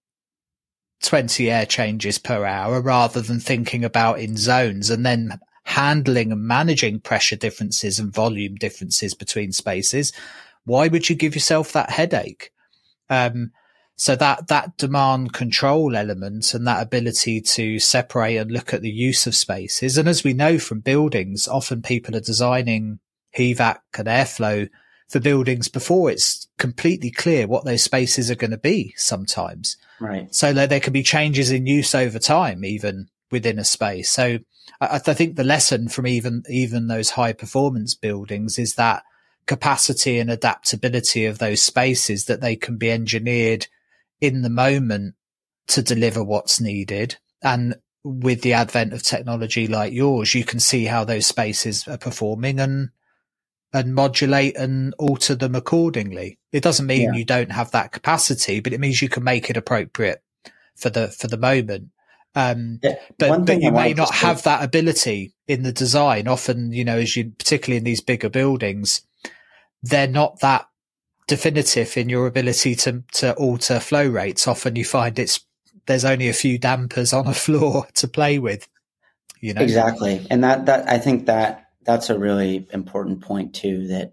twenty air changes per hour rather than thinking about in zones and then handling and managing pressure differences and volume differences between spaces, why would you give yourself that headache? Um, so that, that demand control element and that ability to separate and look at the use of spaces. And as we know from buildings, often people are designing H V A C and airflow for buildings before it's completely clear what those spaces are going to be sometimes. Right. So that there can be changes in use over time, even within a space. So I, I think the lesson from even, even those high performance buildings is that capacity and adaptability of those spaces, that they can be engineered in the moment to deliver what's needed. And with the advent of technology like yours, you can see how those spaces are performing and and modulate and alter them accordingly. It doesn't mean yeah. you don't have that capacity, but it means you can make it appropriate for the for the moment. Um, yeah. But, but you may not have that ability in the design. Often, you know, as you, particularly in these bigger buildings, they're not that definitive in your ability to to alter flow rates. Often you find it's there's only a few dampers on a floor to play with. You know, exactly, and that that I think that that's a really important point too. That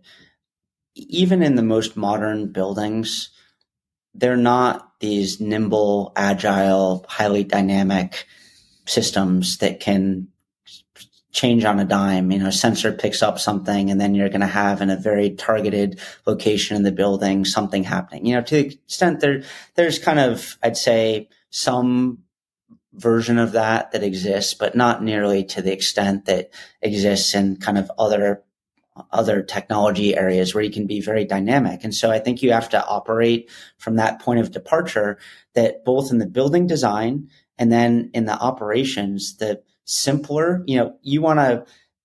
even in the most modern buildings, they're not these nimble, agile, highly dynamic systems that can change on a dime. You know, a sensor picks up something and then you're going to have in a very targeted location in the building something happening. You know, to the extent there, there's kind of, I'd say, some version of that that exists, but not nearly to the extent that exists in kind of other other technology areas where you can be very dynamic. And so I think you have to operate from that point of departure, that both in the building design and then in the operations, the simpler, you know, you want to,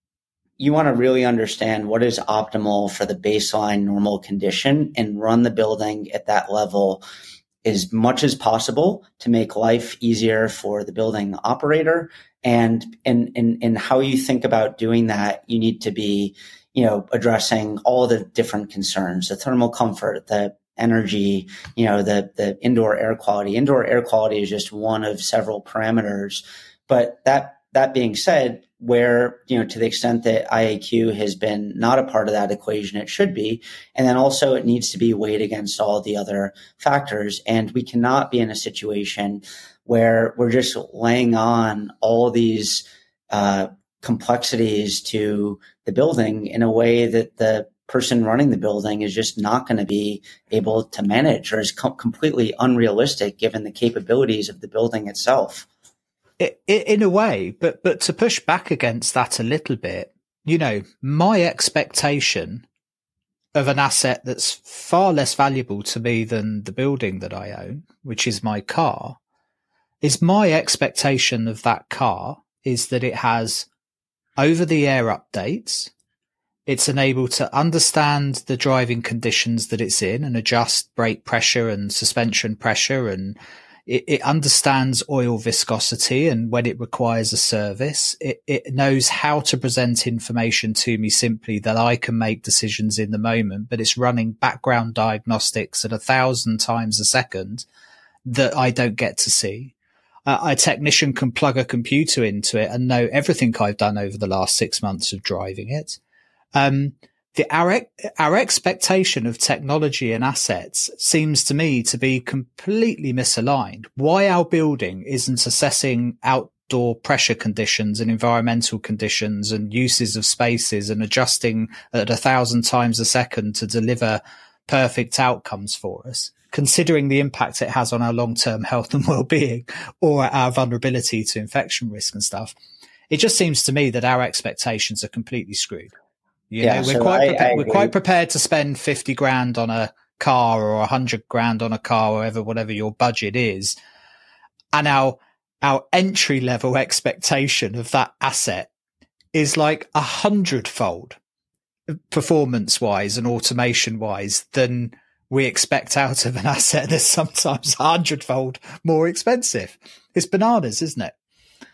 you want to really understand what is optimal for the baseline normal condition and run the building at that level as much as possible to make life easier for the building operator. And, and, and, and how you think about doing that, you need to be, you know, addressing all the different concerns, the thermal comfort, the energy, you know, the, the indoor air quality. Indoor air quality is just one of several parameters. But that, that being said, where, you know, to the extent that I A Q has been not a part of that equation, it should be. And then also it needs to be weighed against all the other factors. And we cannot be in a situation where we're just laying on all these uh, complexities to the building in a way that the person running the building is just not going to be able to manage, or is com- completely unrealistic given the capabilities of the building itself. It, it, in a way, but but to push back against that a little bit, you know, my expectation of an asset that's far less valuable to me than the building that I own, which is my car, is my expectation of that car is that it has over-the-air updates. It's enabled to understand the driving conditions that it's in and adjust brake pressure and suspension pressure, and It, it understands oil viscosity and when it requires a service. It, it knows how to present information to me simply that I can make decisions in the moment, but it's running background diagnostics at a thousand times a second that I don't get to see. Uh, a technician can plug a computer into it and know everything I've done over the last six months of driving it. Um, The, our, our expectation of technology and assets seems to me to be completely misaligned. Why our building isn't assessing outdoor pressure conditions and environmental conditions and uses of spaces and adjusting at a thousand times a second to deliver perfect outcomes for us, considering the impact it has on our long-term health and well-being or our vulnerability to infection risk and stuff. It just seems to me that our expectations are completely screwed. You yeah, know, we're so quite I, prepared, I we're quite prepared to spend fifty grand on a car or a hundred grand on a car, whatever, whatever your budget is. And our, our entry level expectation of that asset is like a hundredfold performance wise and automation wise than we expect out of an asset that's sometimes a hundredfold more expensive. It's bananas, isn't it?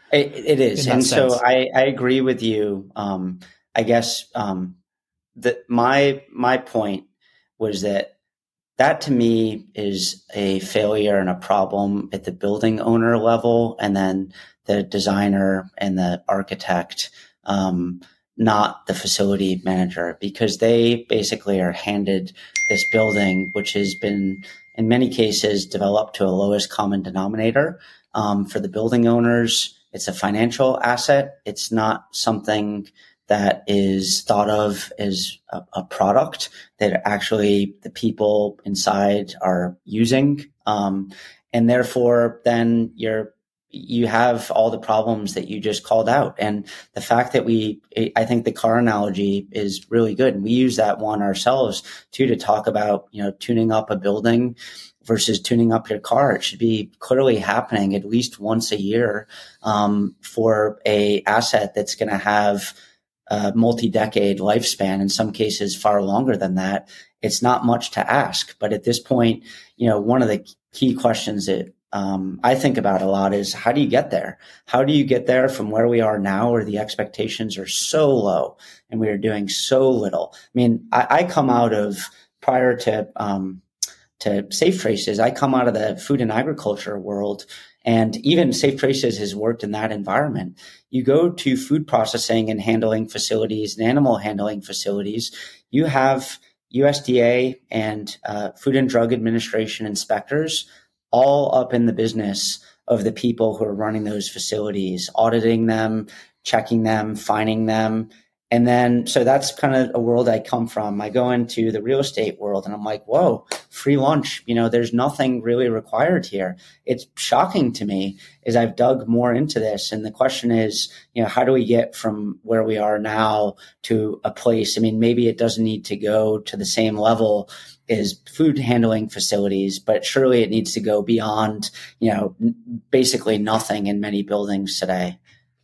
It, it is. And sense. so I, I agree with you. Um, I guess um, that my my point was that that to me is a failure and a problem at the building owner level, and then the designer and the architect, um, not the facility manager, because they basically are handed this building, which has been in many cases developed to a lowest common denominator. Um, for the building owners, it's a financial asset. It's not something that is thought of as a, a product that actually the people inside are using. Um, and therefore, then you're, you have all the problems that you just called out. And the fact that we, I think the car analogy is really good. And we use that one ourselves too, to talk about, you know, tuning up a building versus tuning up your car. It should be clearly happening at least once a year, um, for a asset that's going to have a multi-decade lifespan, in some cases far longer than that. It's not much to ask. But at this point, you know, one of the key questions that um, I think about a lot is, how do you get there? How do you get there from where we are now, where the expectations are so low and we are doing so little? I mean, I, I come out of, prior to, um, to Safe Traces, I come out of the food and agriculture world, and even Safe Traces has worked in that environment. You go to food processing and handling facilities and animal handling facilities, you have U S D A and uh, Food and Drug Administration inspectors all up in the business of the people who are running those facilities, auditing them, checking them, fining them. And then, so that's kind of a world I come from. I go into the real estate world and I'm like, whoa, free lunch. You know, there's nothing really required here. It's shocking to me as I've dug more into this. And the question is, you know, how do we get from where we are now to a place? I mean, maybe it doesn't need to go to the same level as food handling facilities, but surely it needs to go beyond, you know, basically nothing in many buildings today.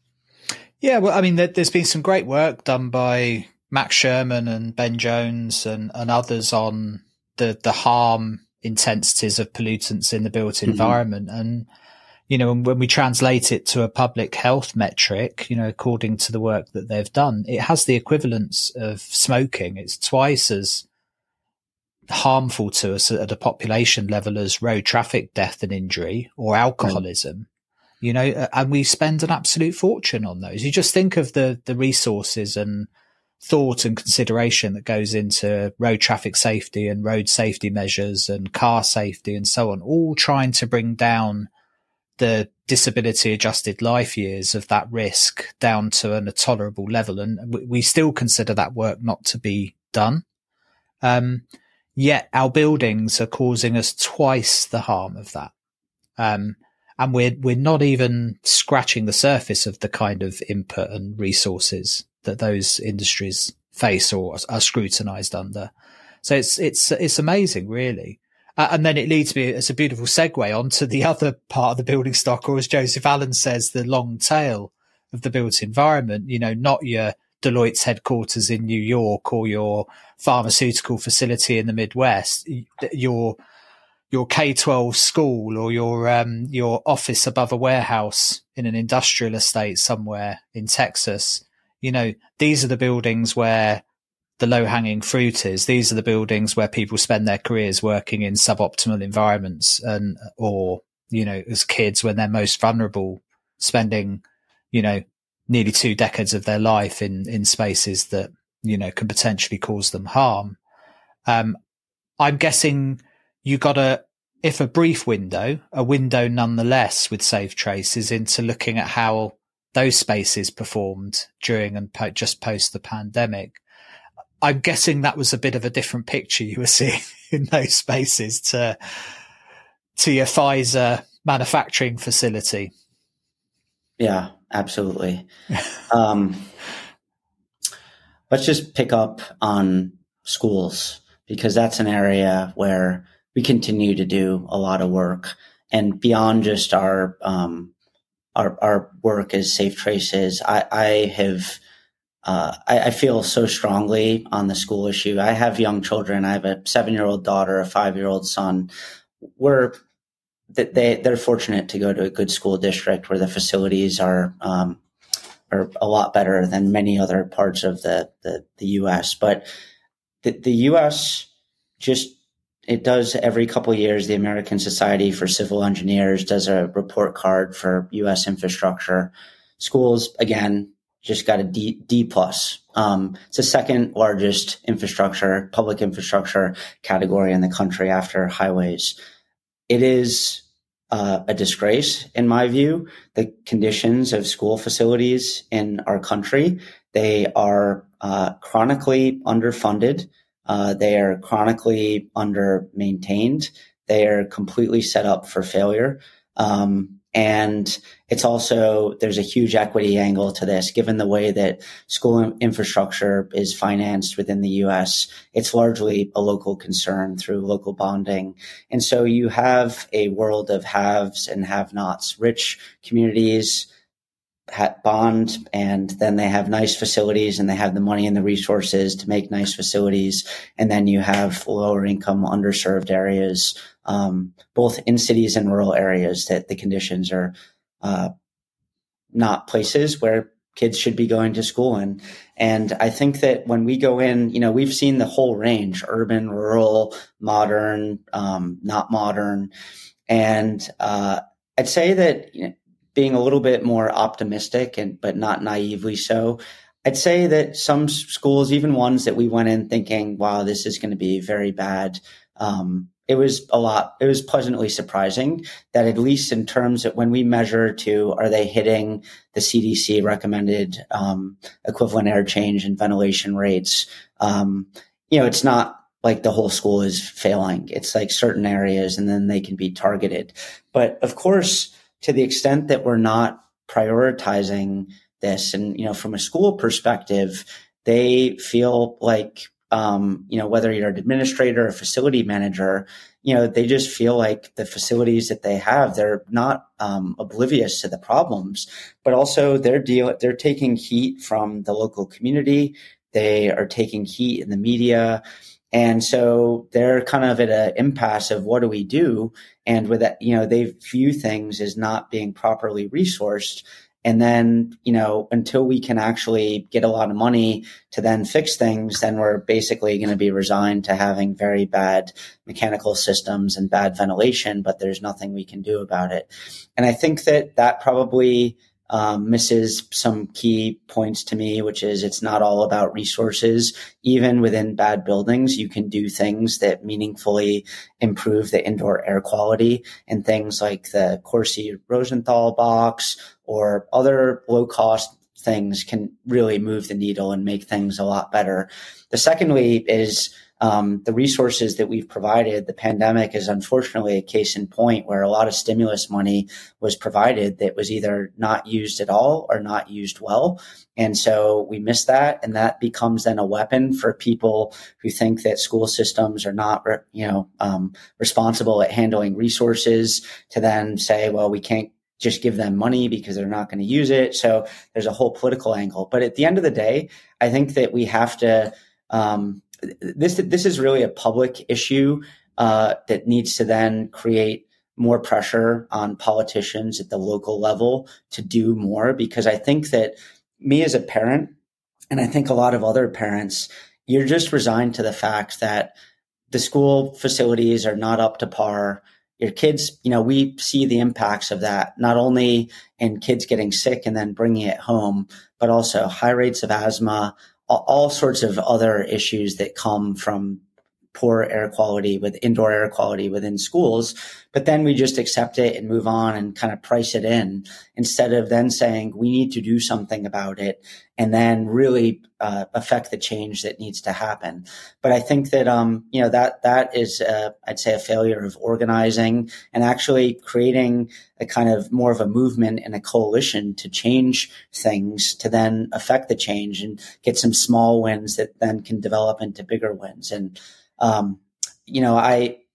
Yeah, well, I mean, there, there's been some great work done by Max Sherman and Ben Jones and, and others on the, the harm intensities of pollutants in the built mm-hmm. environment. And, you know, when we translate it to a public health metric, you know, according to the work that they've done, it has the equivalence of smoking. It's twice as harmful to us at a population level as road traffic death and injury or alcoholism. Right. You know, and we spend an absolute fortune on those. You just think of the the resources and thought and consideration that goes into road traffic safety and road safety measures and car safety and so on, all trying to bring down the disability adjusted life years of that risk down to an, a tolerable level. And we still consider that work not to be done. Um, yet our buildings are causing us twice the harm of that. Um, And we're, we're not even scratching the surface of the kind of input and resources that those industries face or are scrutinized under. So it's, it's, it's amazing, really. Uh, and then it leads me, it's a beautiful segue onto the other part of the building stock, or as Joseph Allen says, the long tail of the built environment, you know, not your Deloitte's headquarters in New York or your pharmaceutical facility in the Midwest, your your K twelve school or your um, your office above a warehouse in an industrial estate somewhere in Texas. You know, these are the buildings where the low-hanging fruit is. These are the buildings where people spend their careers working in suboptimal environments and, or, you know, as kids when they're most vulnerable, spending, you know, nearly two decades of their life in, in spaces that, you know, can potentially cause them harm. Um, I'm guessing you got a, if a brief window, a window nonetheless with Safe Traces into looking at how those spaces performed during and po- just post the pandemic. I'm guessing that was a bit of a different picture you were seeing in those spaces to, to your Pfizer manufacturing facility. Yeah, absolutely. um, let's just pick up on schools, because that's an area where we continue to do a lot of work, and beyond just our um, our, our work as Safe Traces. I, I have uh, I, I feel so strongly on the school issue. I have young children. I have a seven-year-old daughter, a five-year-old son. We're that they they're fortunate to go to a good school district where the facilities are um, are a lot better than many other parts of the the, the U S. But the, the U S just it does every couple of years. The American Society for Civil Engineers does a report card for U S infrastructure. Schools, again, just got a D, D plus. Um, it's the second largest infrastructure, public infrastructure category in the country after highways. It is uh, a disgrace, in my view, the conditions of school facilities in our country. They are uh, chronically underfunded. Uh, they are chronically under maintained. They are completely set up for failure. Um, and it's also, there's a huge equity angle to this, given the way that school infrastructure is financed within the U S. It's largely a local concern through local bonding. And so you have a world of haves and have-nots. Rich communities bond, and then they have nice facilities, and they have the money and the resources to make nice facilities. And then you have lower income, underserved areas, um, both in cities and rural areas, that the conditions are uh, not places where kids should be going to school in. And I think that when we go in, you know, we've seen the whole range: urban, rural, modern, um, not modern. And uh, I'd say that, you know, being a little bit more optimistic, and but not naively so, I'd say that some schools, even ones that we went in thinking, wow, this is going to be very bad, um, it was a lot, it was pleasantly surprising that, at least in terms of when we measure to, are they hitting the C D C recommended um, equivalent air change and ventilation rates, um, you know, it's not like the whole school is failing. It's like certain areas, and then they can be targeted. But of course, to the extent that we're not prioritizing this, and, you know, from a school perspective, they feel like, um, you know, whether you're an administrator or facility manager, you know, they just feel like the facilities that they have, they're not um, oblivious to the problems, but also they're deal they're taking heat from the local community. They are taking heat in the media. And so they're kind of at an impasse of, what do we do? And with that, you know, they view things as not being properly resourced. And then, you know, until we can actually get a lot of money to then fix things, then we're basically going to be resigned to having very bad mechanical systems and bad ventilation, but there's nothing we can do about it. And I think that that probably Um, misses some key points to me, which is, it's not all about resources. Even within bad buildings, you can do things that meaningfully improve the indoor air quality, and things like the Corsi Rosenthal box or other low cost things can really move the needle and make things a lot better. The secondly is Um, the resources that we've provided. The pandemic is unfortunately a case in point where a lot of stimulus money was provided that was either not used at all or not used well. And so we miss that. And that becomes then a weapon for people who think that school systems are not, you know, um, responsible at handling resources, to then say, well, we can't just give them money because they're not going to use it. So there's a whole political angle. But at the end of the day, I think that we have to, um, This this is really a public issue uh, that needs to then create more pressure on politicians at the local level to do more. Because I think that me as a parent, and I think a lot of other parents, you're just resigned to the fact that the school facilities are not up to par. Your kids, you know, we see the impacts of that, not only in kids getting sick and then bringing it home, but also high rates of asthma, all sorts of other issues that come from poor air quality with indoor air quality within schools. But then we just accept it and move on and kind of price it in, instead of then saying we need to do something about it and then really uh, affect the change that needs to happen. But I think that, um, you know, that, that is, uh, I'd say, a failure of organizing and actually creating a kind of more of a movement and a coalition to change things, to then affect the change and get some small wins that then can develop into bigger wins. And, um, you know, I,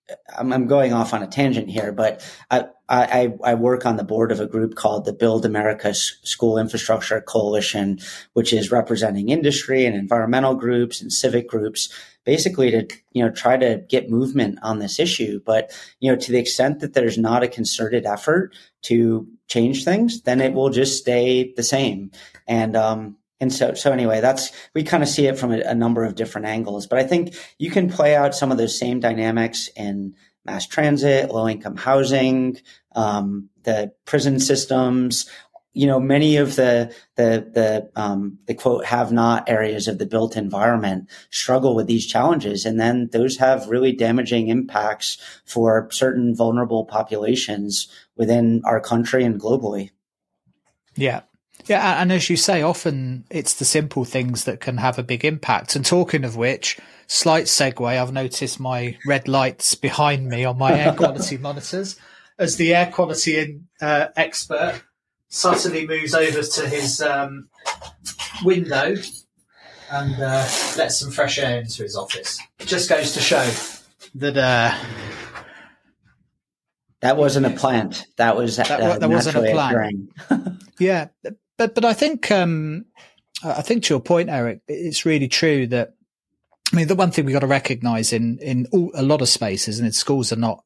I'm, I'm going off on a tangent here, but I, I, I work on the board of a group called the Build America School Infrastructure Coalition, which is representing industry and environmental groups and civic groups, basically to, you know, try to get movement on this issue. But, you know, to the extent that there's not a concerted effort to change things, then it will just stay the same. And, um, And so, so anyway, that's, we kind of see it from a, a number of different angles, but I think you can play out some of those same dynamics in mass transit, low income housing, um, the prison systems, you know, many of the, the, the, um, the quote have not areas of the built environment struggle with these challenges. And then those have really damaging impacts for certain vulnerable populations within our country and globally. Yeah. Yeah, and as you say, often it's the simple things that can have a big impact. And talking of which, slight segue, I've noticed my red lights behind me on my air quality monitors as the air quality in, uh, expert subtly moves over to his um, window and uh, lets some fresh air into his office. It just goes to show that... Uh, that wasn't a plant. That was that, uh, that wasn't a plant. Yeah. But but I think um, I think to your point, Eric, it's really true that, I mean, the one thing we've got to recognise in in all, a lot of spaces, and schools are not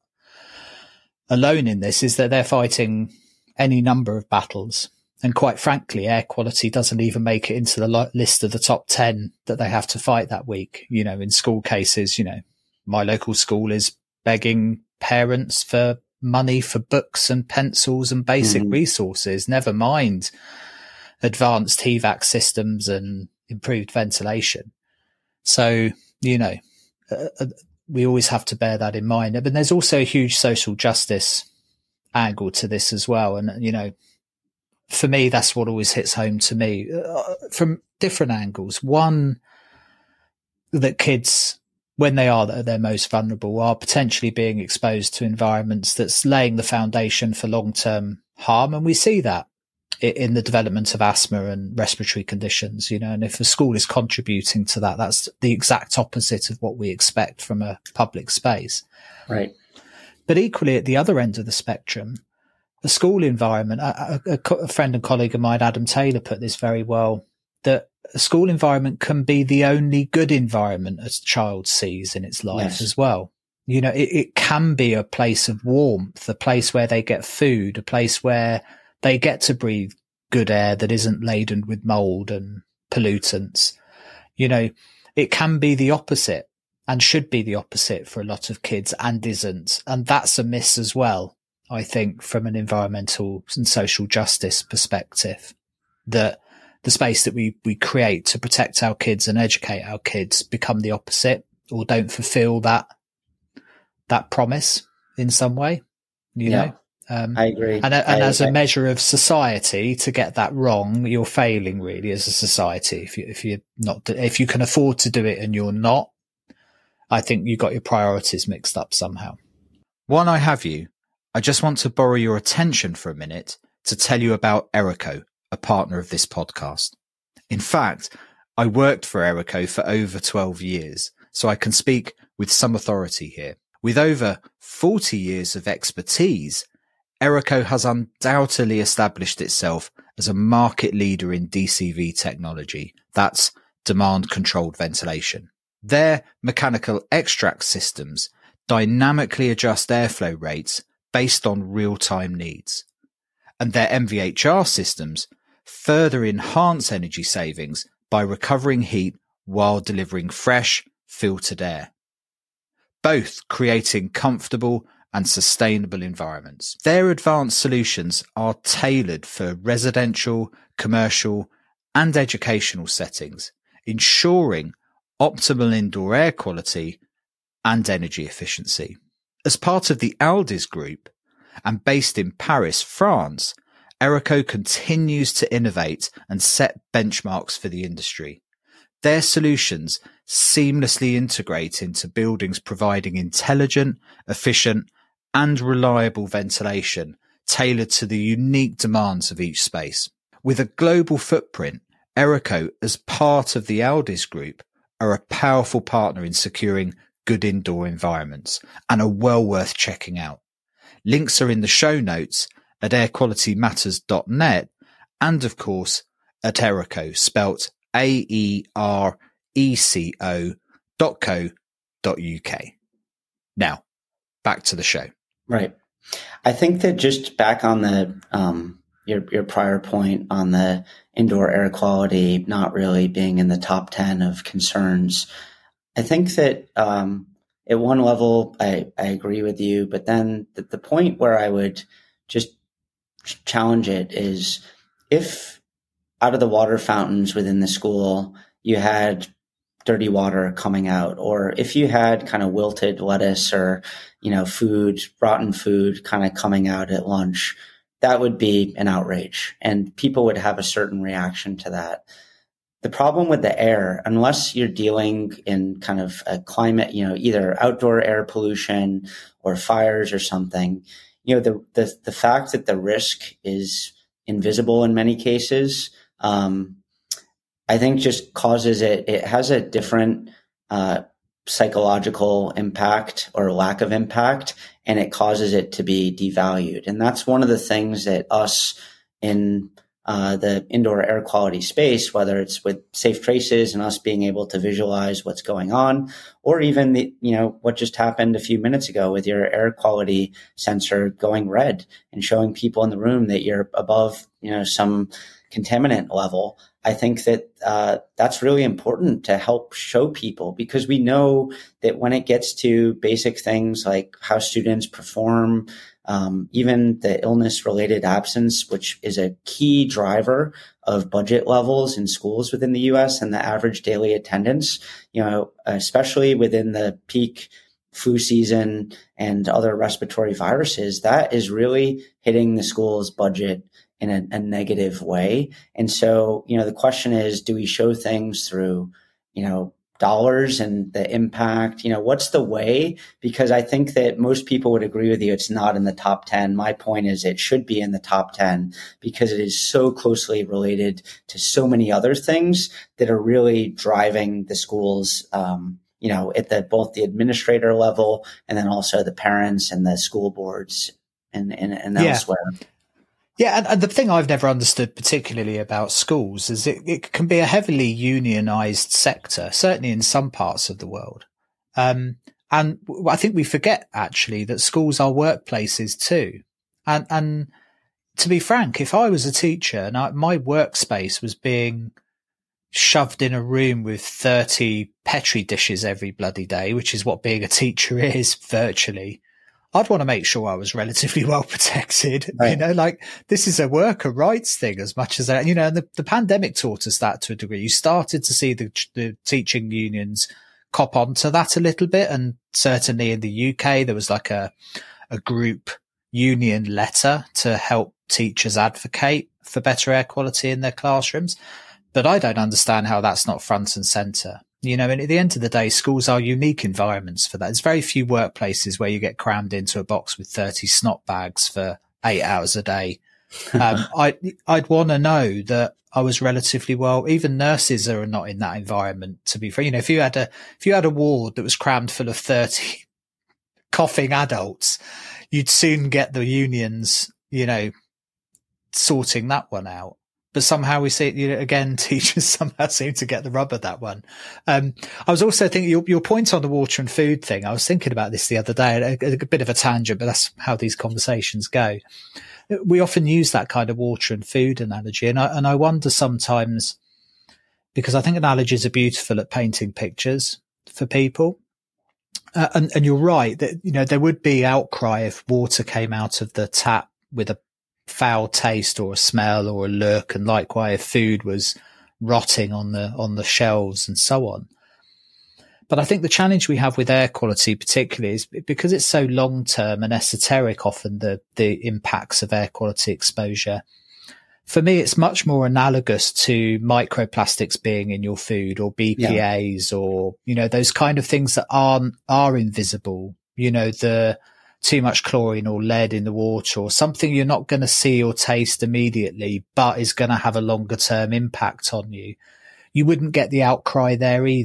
alone in this, is that they're fighting any number of battles. And quite frankly, air quality doesn't even make it into the lo- list of the top ten that they have to fight that week. You know, in school cases, you know, my local school is begging parents for money for books and pencils and basic mm-hmm. resources, never mind advanced H V A C systems and improved ventilation. So, you know, uh, we always have to bear that in mind. But there's also a huge social justice angle to this as well. And, you know, for me, that's what always hits home to me uh, from different angles. One, that kids, when they are at their most vulnerable, are potentially being exposed to environments that's laying the foundation for long-term harm. And we see that in the development of asthma and respiratory conditions, you know, and if a school is contributing to that, that's the exact opposite of what we expect from a public space. Right. But equally at the other end of the spectrum, the school environment, a, a, a friend and colleague of mine, Adam Taylor, put this very well, that a school environment can be the only good environment a child sees in its life yes. as well. You know, it, it can be a place of warmth, a place where they get food, a place where they get to breathe good air that isn't laden with mold and pollutants. You know, it can be the opposite and should be the opposite for a lot of kids and isn't. And that's a miss as well, I think, from an environmental and social justice perspective, that the space that we, we create to protect our kids and educate our kids become the opposite or don't fulfill that, that promise in some way, you yeah. know? Um, I agree. And, and I, as a I, measure of society, to get that wrong, you're failing really as a society. If you, if you're not, if you can afford to do it and you're not, I think you got your priorities mixed up somehow. While I have you, I just want to borrow your attention for a minute to tell you about Erico, a partner of this podcast. In fact, I worked for Erico for over twelve years, so I can speak with some authority here. With over forty years of expertise, Erico has undoubtedly established itself as a market leader in D C V technology. That's demand-controlled ventilation. Their mechanical extract systems dynamically adjust airflow rates based on real-time needs. And their M V H R systems further enhance energy savings by recovering heat while delivering fresh, filtered air, both creating comfortable and sustainable environments. Their advanced solutions are tailored for residential, commercial, and educational settings, ensuring optimal indoor air quality and energy efficiency. As part of the Aldis Group and based in Paris, France, Erico continues to innovate and set benchmarks for the industry. Their solutions seamlessly integrate into buildings, providing intelligent, efficient, and reliable ventilation tailored to the unique demands of each space. With a global footprint, Erico, as part of the Aldis Group, are a powerful partner in securing good indoor environments and are well worth checking out. Links are in the show notes at air quality matters dot net and, of course, at Aereco, spelt A E R E C O dot co dot U K. Now, back to the show. Right. I think that just back on the um, your your prior point on the indoor air quality not really being in the top ten of concerns, I think that um, at one level I, I agree with you, but then the, the point where I would just challenge it is if out of the water fountains within the school you had dirty water coming out, or if you had kind of wilted lettuce or, you know, food, rotten food kind of coming out at lunch, that would be an outrage and people would have a certain reaction to that. The problem with the air, unless you're dealing in kind of a climate, you know, either outdoor air pollution or fires or something, you know, the, the, the fact that the risk is invisible in many cases, um, I think just causes it, it has a different uh, psychological impact or lack of impact, and it causes it to be devalued. And that's one of the things that us in uh, the indoor air quality space, whether it's with Safe Traces and us being able to visualize what's going on, or even the, you know, what just happened a few minutes ago with your air quality sensor going red and showing people in the room that you're above, you know, some contaminant level. I think that uh, that's really important to help show people, because we know that when it gets to basic things like how students perform, um, even the illness-related absence, which is a key driver of budget levels in schools within the U S and the average daily attendance, you know, especially within the peak flu season and other respiratory viruses, that is really hitting the school's budget in a, a negative way. And so, you know, the question is, do we show things through, you know, dollars and the impact? You know, what's the way? Because I think that most people would agree with you, it's not in the top ten. My point is it should be in the top ten because it is so closely related to so many other things that are really driving the schools, um, you know, at the both the administrator level and then also the parents and the school boards and, and, and yeah. elsewhere. Yeah, and, and the thing I've never understood particularly about schools is it, it can be a heavily unionized sector, certainly in some parts of the world. Um, and I think we forget actually that schools are workplaces too. And, and to be frank, if I was a teacher and I, my workspace was being shoved in a room with thirty Petri dishes every bloody day, which is what being a teacher is virtually, I'd want to make sure I was relatively well protected. Right. You know, like this is a worker rights thing as much as that, you know, and the, the pandemic taught us that to a degree. You started to see the, the teaching unions cop onto that a little bit. And certainly in the U K, there was like a, a group union letter to help teachers advocate for better air quality in their classrooms. But I don't understand how that's not front and center. You know, and at the end of the day, schools are unique environments for that. There's very few workplaces where you get crammed into a box with thirty snot bags for eight hours a day. Um, I, I'd want to know that I was relatively well. Even nurses are not in that environment, to be fair. You know, if you had a, if you had a ward that was crammed full of thirty coughing adults, you'd soon get the unions, you know, sorting that one out. But somehow we see, you know, again, teachers somehow seem to get the rub of that one. Um, I was also thinking your, your point on the water and food thing. I was thinking about this the other day, a, a bit of a tangent, but that's how these conversations go. We often use that kind of water and food analogy. And I, and I wonder sometimes, because I think analogies are beautiful at painting pictures for people. Uh, and, and you're right that, you know, there would be outcry if water came out of the tap with a foul taste or a smell or a look, and likewise if food was rotting on the on the shelves and so on. But I think the challenge we have with air quality particularly is because it's so long term and esoteric, often the the impacts of air quality exposure. For me, it's much more analogous to microplastics being in your food or B P As, yeah. or, you know, those kind of things that aren't are invisible, you know, the too much chlorine or lead in the water, or something you're not going to see or taste immediately, but is going to have a longer term impact on you. You wouldn't get the outcry there either.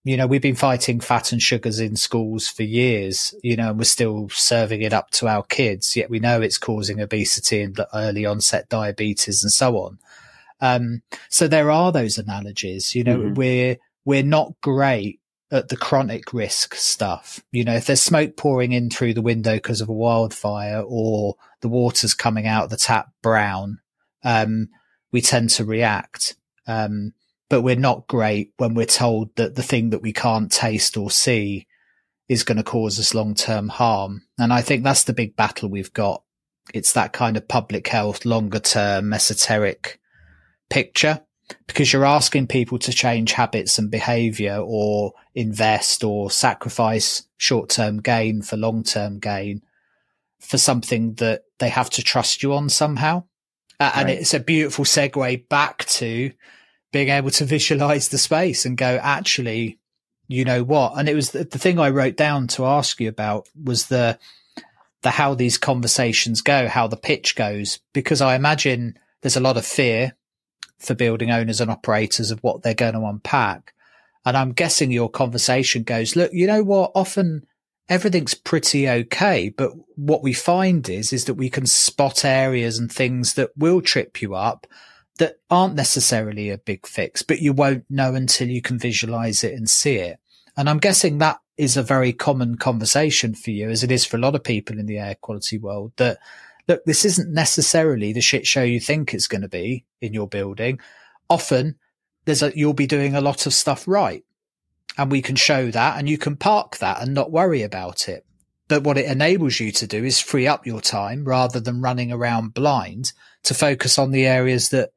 You know, we've been fighting fat and sugars in schools for years, you know, and we're still serving it up to our kids, yet we know it's causing obesity and early onset diabetes and so on. Um, so there are those analogies, you know, mm-hmm. we're, we're not great at the chronic risk stuff. You know, if there's smoke pouring in through the window because of a wildfire or the water's coming out of the tap brown, um, we tend to react. Um, But we're not great when we're told that the thing that we can't taste or see is going to cause us long-term harm. And I think that's the big battle we've got. It's that kind of public health, longer-term, esoteric picture, because you're asking people to change habits and behavior or invest or sacrifice short-term gain for long-term gain for something that they have to trust you on somehow. Uh, right. And it's a beautiful segue back to being able to visualize the space and go, actually, you know what? And it was the, the thing I wrote down to ask you about was the, the, how these conversations go, how the pitch goes, because I imagine there's a lot of fear for building owners and operators of what they're going to unpack. And I'm guessing your conversation goes, look, you know what? Often everything's pretty okay. But what we find is, is that we can spot areas and things that will trip you up that aren't necessarily a big fix, but you won't know until you can visualize it and see it. And I'm guessing that is a very common conversation for you, as it is for a lot of people in the air quality world, that, look, this isn't necessarily the shit show you think it's going to be in your building. Often there's a, you'll be doing a lot of stuff right, and we can show that, and you can park that and not worry about it. But what it enables you to do is free up your time rather than running around blind to focus on the areas that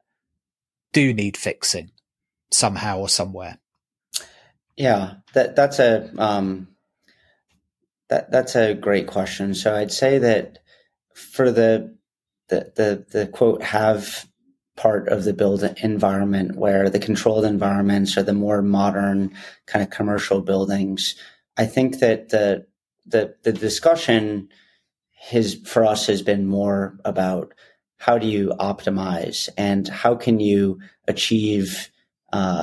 do need fixing somehow or somewhere. Yeah, that that's a um, that that's a great question. So I'd say that for the the the, the quote have part of the build environment, where the controlled environments are the more modern kind of commercial buildings, I think that the the the discussion has for us has been more about how do you optimize and how can you achieve uh,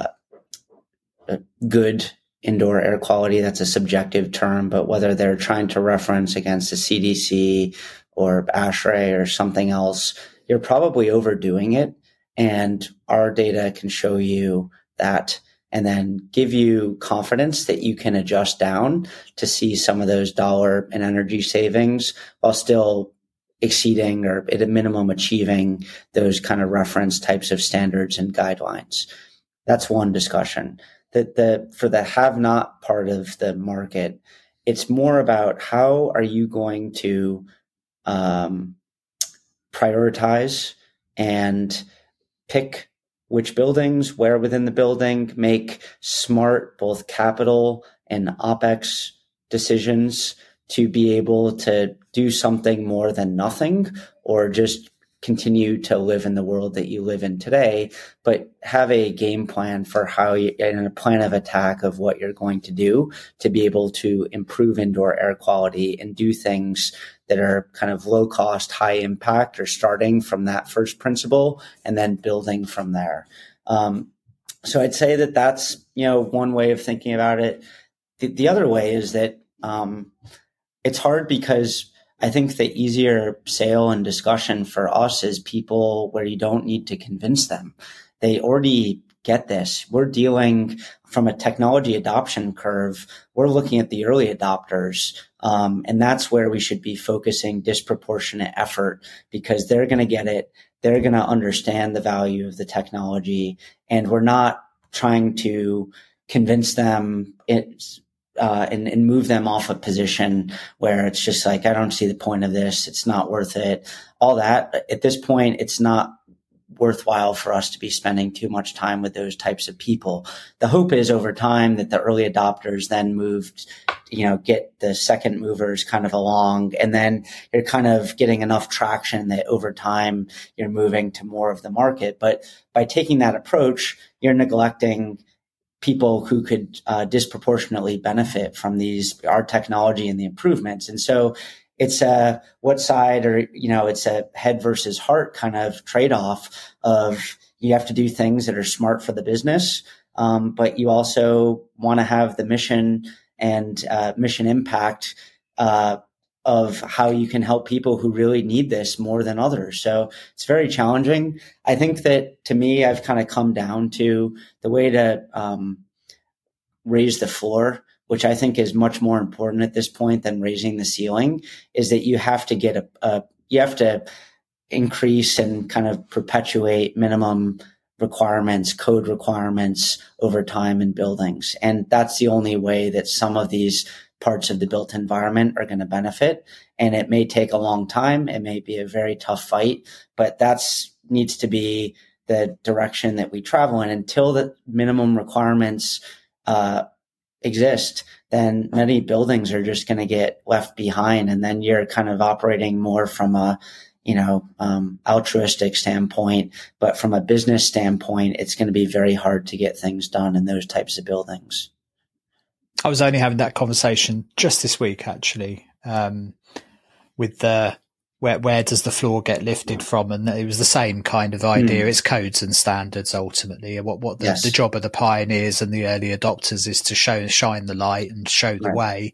a good indoor air quality. That's a subjective term, but whether they're trying to reference against the C D C or ASHRAE or something else, you're probably overdoing it. And our data can show you that and then give you confidence that you can adjust down to see some of those dollar and energy savings while still exceeding or at a minimum achieving those kind of reference types of standards and guidelines. That's one discussion. That the for the have not part of the market, it's more about how are you going to um, prioritize and pick which buildings, where within the building, make smart both capital and OpEx decisions to be able to do something more than nothing, or just continue to live in the world that you live in today, but have a game plan for how you, and a plan of attack of what you're going to do to be able to improve indoor air quality and do things that are kind of low cost, high impact, or starting from that first principle and then building from there. Um, so I'd say that that's, you know, one way of thinking about it. The, the other way is that, um, it's hard because I think the easier sale and discussion for us is people where you don't need to convince them. They already get this. We're dealing from a technology adoption curve. We're looking at the early adopters. Um, and that's where we should be focusing disproportionate effort, because they're going to get it. They're going to understand the value of the technology. And we're not trying to convince them it's, Uh, and, and move them off a position where it's just like, I don't see the point of this. It's not worth it. All that. At this point, it's not worthwhile for us to be spending too much time with those types of people. The hope is over time that the early adopters then moved, you know, get the second movers kind of along, and then you're kind of getting enough traction that over time you're moving to more of the market. But by taking that approach, you're neglecting people who could uh, disproportionately benefit from these, our technology and the improvements. And so it's a what side, or, you know, it's a head versus heart kind of trade-off of you have to do things that are smart for the business, Um, but you also want to have the mission and uh, mission impact uh, of how you can help people who really need this more than others. So it's very challenging. I think that to me, I've kind of come down to the way to um, raise the floor, which I think is much more important at this point than raising the ceiling, is that you have to get a, a you have to increase and kind of perpetuate minimum requirements, code requirements over time in buildings. And that's the only way that some of these parts of the built environment are going to benefit. And it may take a long time. It may be a very tough fight, but that's needs to be the direction that we travel in. Until the minimum requirements uh, exist, then many buildings are just going to get left behind. And then you're kind of operating more from a, you know, um, altruistic standpoint, but from a business standpoint, it's going to be very hard to get things done in those types of buildings. I was only having that conversation just this week, actually, um, with the where where does the floor get lifted from, and it was the same kind of idea. Mm. It's codes and standards ultimately. What what the, yes. the job of the pioneers and the early adopters is to show shine the light and show the right. way,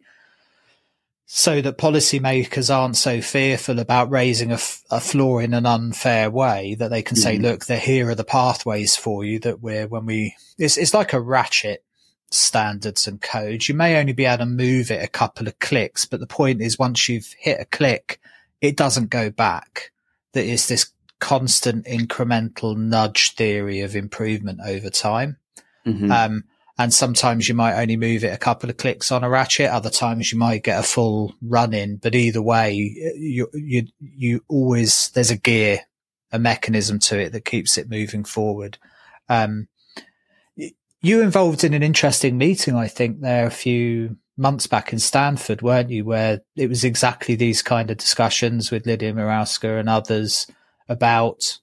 so that policymakers aren't so fearful about raising a, f- a floor in an unfair way that they can mm. say, look, there here are the pathways for you that we're when we it's it's like a ratchet. Standards and codes. You may only be able to move it a couple of clicks, but the point is once you've hit a click, it doesn't go back. There is this constant incremental nudge theory of improvement over time. Mm-hmm. Um, and sometimes you might only move it a couple of clicks on a ratchet. Other times you might get a full run in, but either way, you, you, you always, there's a gear, a mechanism to it that keeps it moving forward. Um, You were involved in an interesting meeting, I think, there a few months back in Stanford, weren't you, where it was exactly these kind of discussions with Lydia Morawska and others about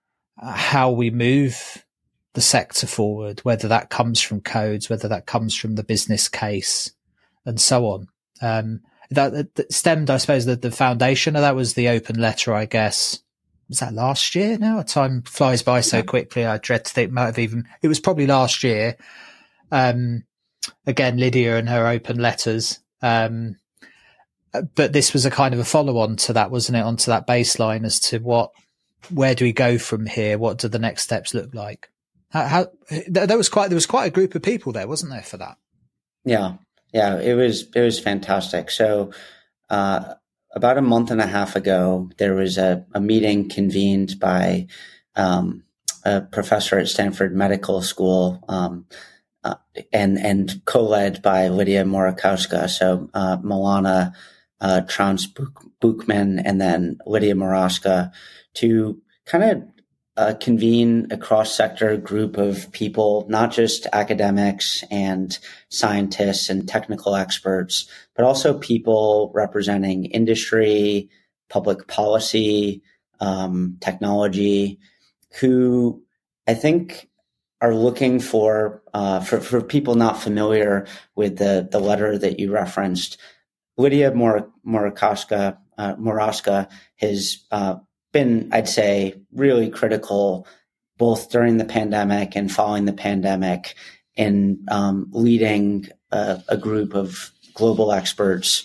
how we move the sector forward, whether that comes from codes, whether that comes from the business case, and so on. Um, that, that stemmed, I suppose, that the foundation of that was the open letter, I guess. Was that last year now? Time flies by so quickly. I dread to think it might have even, it was probably last year. Um, again, Lydia and her open letters. Um, but this was a kind of a follow on to that, wasn't it? Onto that baseline as to what, where do we go from here? What do the next steps look like? How, how there was quite, there was quite a group of people there, wasn't there, for that? Yeah. Yeah. It was, it was fantastic. So, uh, about a month and a half ago, there was a, a meeting convened by um, a professor at Stanford Medical School um, uh, and and co-led by Lydia Morawska. So uh, Milana uh, Trounce-Buchman and then Lydia Morawska to kind of uh, convene a cross-sector group of people, not just academics and scientists and technical experts, but also people representing industry, public policy, um, technology, who I think are looking for, uh, for, for people not familiar with the, the letter that you referenced. Lydia Morawska, uh, Morawska has uh, been, I'd say, really critical both during the pandemic and following the pandemic in um, leading a, a group of global experts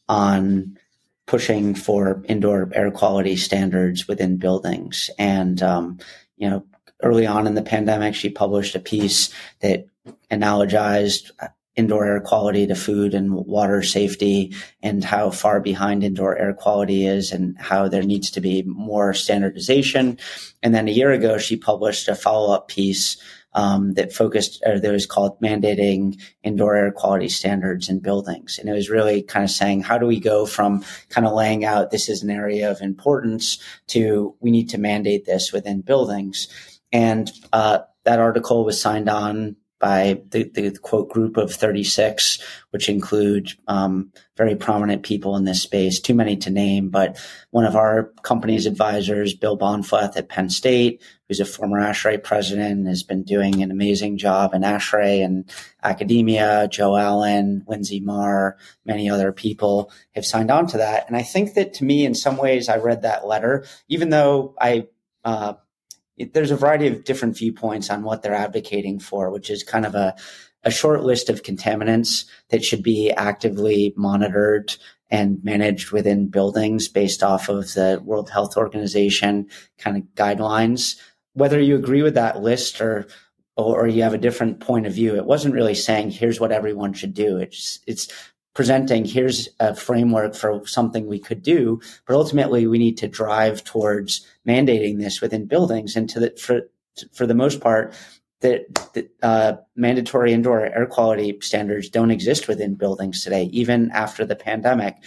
on pushing for indoor air quality standards within buildings. And, um, you know, early on in the pandemic, she published a piece that analogized indoor air quality to food and water safety and how far behind indoor air quality is and how there needs to be more standardization. And then a year ago, she published a follow-up piece um, that focused, or that was called Mandating Indoor Air Quality Standards in Buildings. And it was really kind of saying, how do we go from kind of laying out this is an area of importance to we need to mandate this within buildings. And uh, that article was signed on by the, the quote group of thirty-six, which include um, very prominent people in this space, too many to name, but one of our company's advisors, Bill Bonfleth at Penn State, who's a former ASHRAE president, has been doing an amazing job in ASHRAE and academia. Joe Allen, Lindsay Marr, many other people have signed on to that. And I think that to me, in some ways, I read that letter, even though I uh, it, there's a variety of different viewpoints on what they're advocating for, which is kind of a, a short list of contaminants that should be actively monitored and managed within buildings based off of the World Health Organization kind of guidelines. Whether you agree with that list or or you have a different point of view, it wasn't really saying here's what everyone should do. It's it's presenting here's a framework for something we could do, but ultimately we need to drive towards mandating this within buildings. And to the, for for the most part, that the, uh, mandatory indoor air quality standards don't exist within buildings today, even after the pandemic.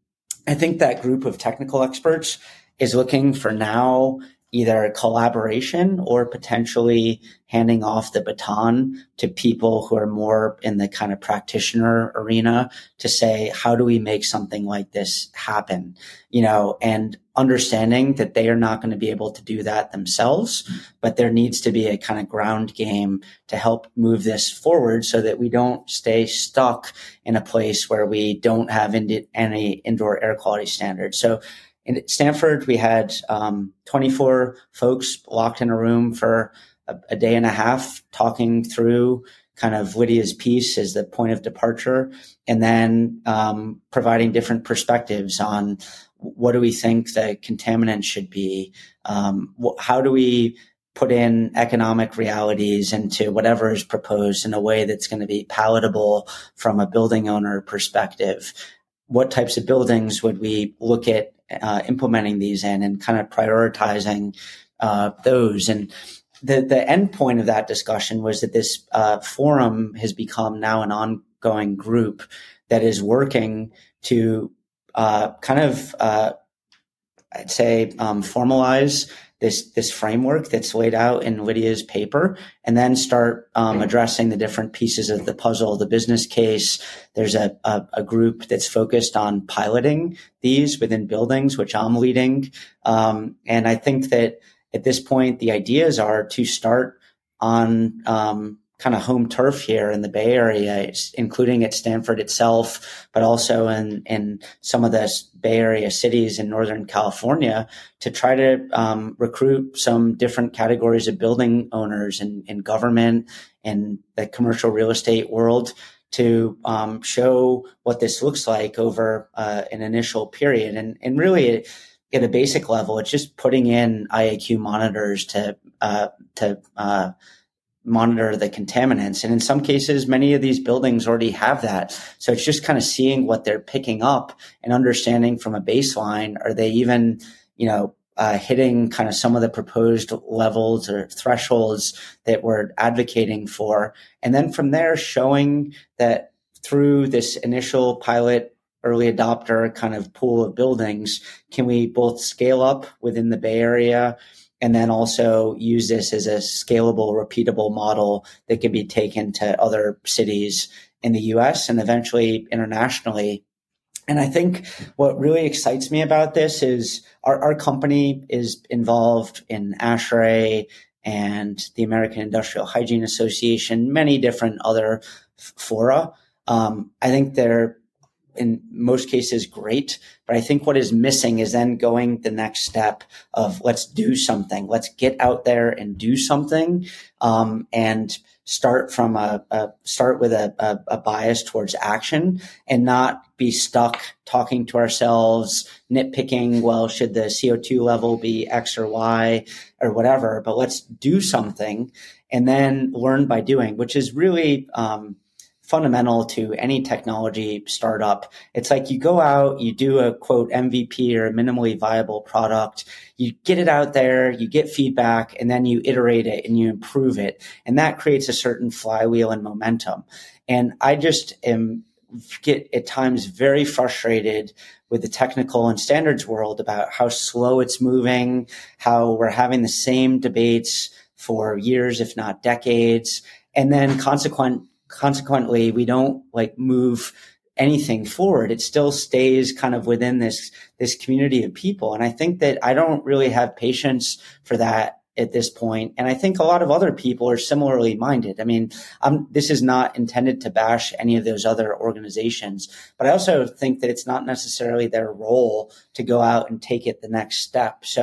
I think that group of technical experts is looking for now either collaboration or potentially handing off the baton to people who are more in the kind of practitioner arena to say, how do we make something like this happen? You know, and understanding that they are not going to be able to do that themselves, but there needs to be a kind of ground game to help move this forward so that we don't stay stuck in a place where we don't have indi- any indoor air quality standards. So in Stanford, we had um, twenty-four folks locked in a room for a, a day and a half talking through kind of Lydia's piece as the point of departure, and then um, providing different perspectives on what do we think the contaminants should be, um, wh- how do we put in economic realities into whatever is proposed in a way that's going to be palatable from a building owner perspective. What types of buildings would we look at uh, implementing these in, and kind of prioritizing uh, those? And the the end point of that discussion was that this uh, forum has become now an ongoing group that is working to uh, kind of, uh, I'd say, um, formalize this this framework that's laid out in Lydia's paper, and then start um, addressing the different pieces of the puzzle, the business case. There's a, a, a group that's focused on piloting these within buildings, which I'm leading. Um, and I think that at this point, the ideas are to start on um, kind of home turf here in the Bay Area, including at Stanford itself, but also in, in some of the Bay Area cities in Northern California, to try to um, recruit some different categories of building owners in, in government and the commercial real estate world to um, show what this looks like over uh, an initial period. And, and really, at a basic level, it's just putting in I A Q monitors to uh, to uh, monitor the contaminants. And in some cases, many of these buildings already have that. So it's just kind of seeing what they're picking up and understanding from a baseline, are they even, you know, uh, hitting kind of some of the proposed levels or thresholds that we're advocating for. And then from there, showing that through this initial pilot early adopter kind of pool of buildings, can we both scale up within the Bay Area and then also use this as a scalable, repeatable model that can be taken to other cities in the U S and eventually internationally. And I think what really excites me about this is our, our company is involved in ASHRAE and the American Industrial Hygiene Association, many different other fora. Um, I think they're in most cases great, but I think what is missing is then going the next step of let's do something. Let's get out there and do something, um, and start from a, a start with a, a, a bias towards action and not be stuck talking to ourselves, nitpicking, well, should the C O two level be X or Y or whatever, but let's do something and then learn by doing, which is really, um, fundamental to any technology startup. It's like you go out, you do a quote M V P or a minimally viable product, you get it out there, you get feedback, and then you iterate it and you improve it. And that creates a certain flywheel and momentum. And I just am get at times very frustrated with the technical and standards world about how slow it's moving, how we're having the same debates for years, if not decades. And then consequent Consequently, we don't like move anything forward. It still stays kind of within this, this community of people. And I think that I don't really have patience for that at this point. And I think a lot of other people are similarly minded. I mean, I'm, this is not intended to bash any of those other organizations, but I also think that it's not necessarily their role to go out and take it the next step. So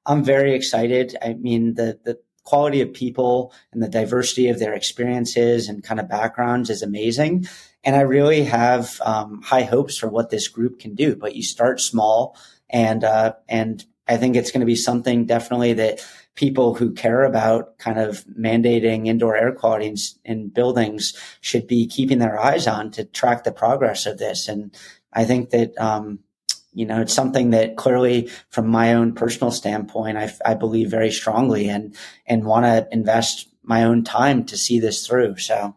I'm very excited. I mean, the, the quality of people and the diversity of their experiences and kind of backgrounds is amazing. And I really have um, high hopes for what this group can do. But you start small, and uh, and I think it's going to be something definitely that people who care about kind of mandating indoor air quality in, in buildings should be keeping their eyes on to track the progress of this. And I think that, um, you know, it's something that clearly from my own personal standpoint, I, I believe very strongly and, and want to invest my own time to see this through. So.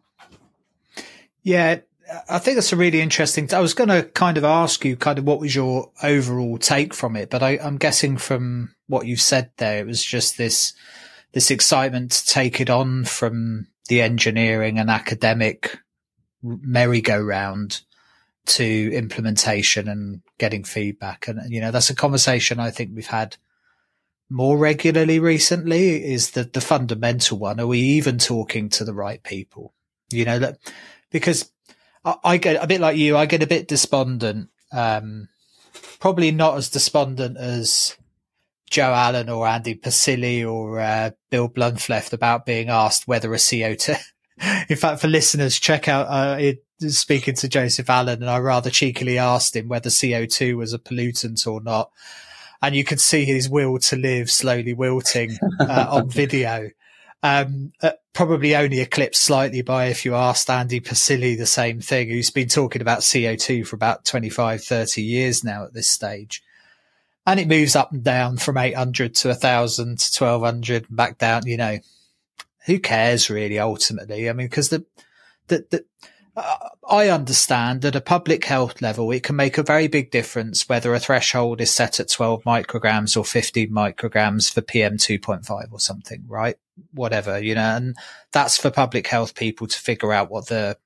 Yeah. I think that's a really interesting. I was going to kind of ask you kind of what was your overall take from it, but I, I'm guessing from what you've said there, it was just this, this excitement to take it on from the engineering and academic merry-go-round to implementation and getting feedback. And, you know, that's a conversation I think we've had more regularly recently, is that the fundamental one. Are we even talking to the right people? You know, that because I get a bit like you. I get a bit despondent, um, probably not as despondent as Joe Allen or Andy Pasilli or uh, Bill Blunfleth about being asked whether a C O two. In fact, for listeners, check out uh, it, speaking to Joseph Allen, and I rather cheekily asked him whether C O two was a pollutant or not, and you could see his will to live slowly wilting uh, on video. Um, uh, probably only eclipsed slightly by if you asked Andy Pasilli the same thing, who's been talking about C O two for about twenty-five, thirty years now at this stage. And it moves up and down from eight hundred to one thousand to twelve hundred and back down. You know, who cares really ultimately? I mean, because the, the, the, uh, I understand at a public health level, it can make a very big difference whether a threshold is set at twelve micrograms or fifteen micrograms for P M two point five or something, right? Whatever, you know, and that's for public health people to figure out what the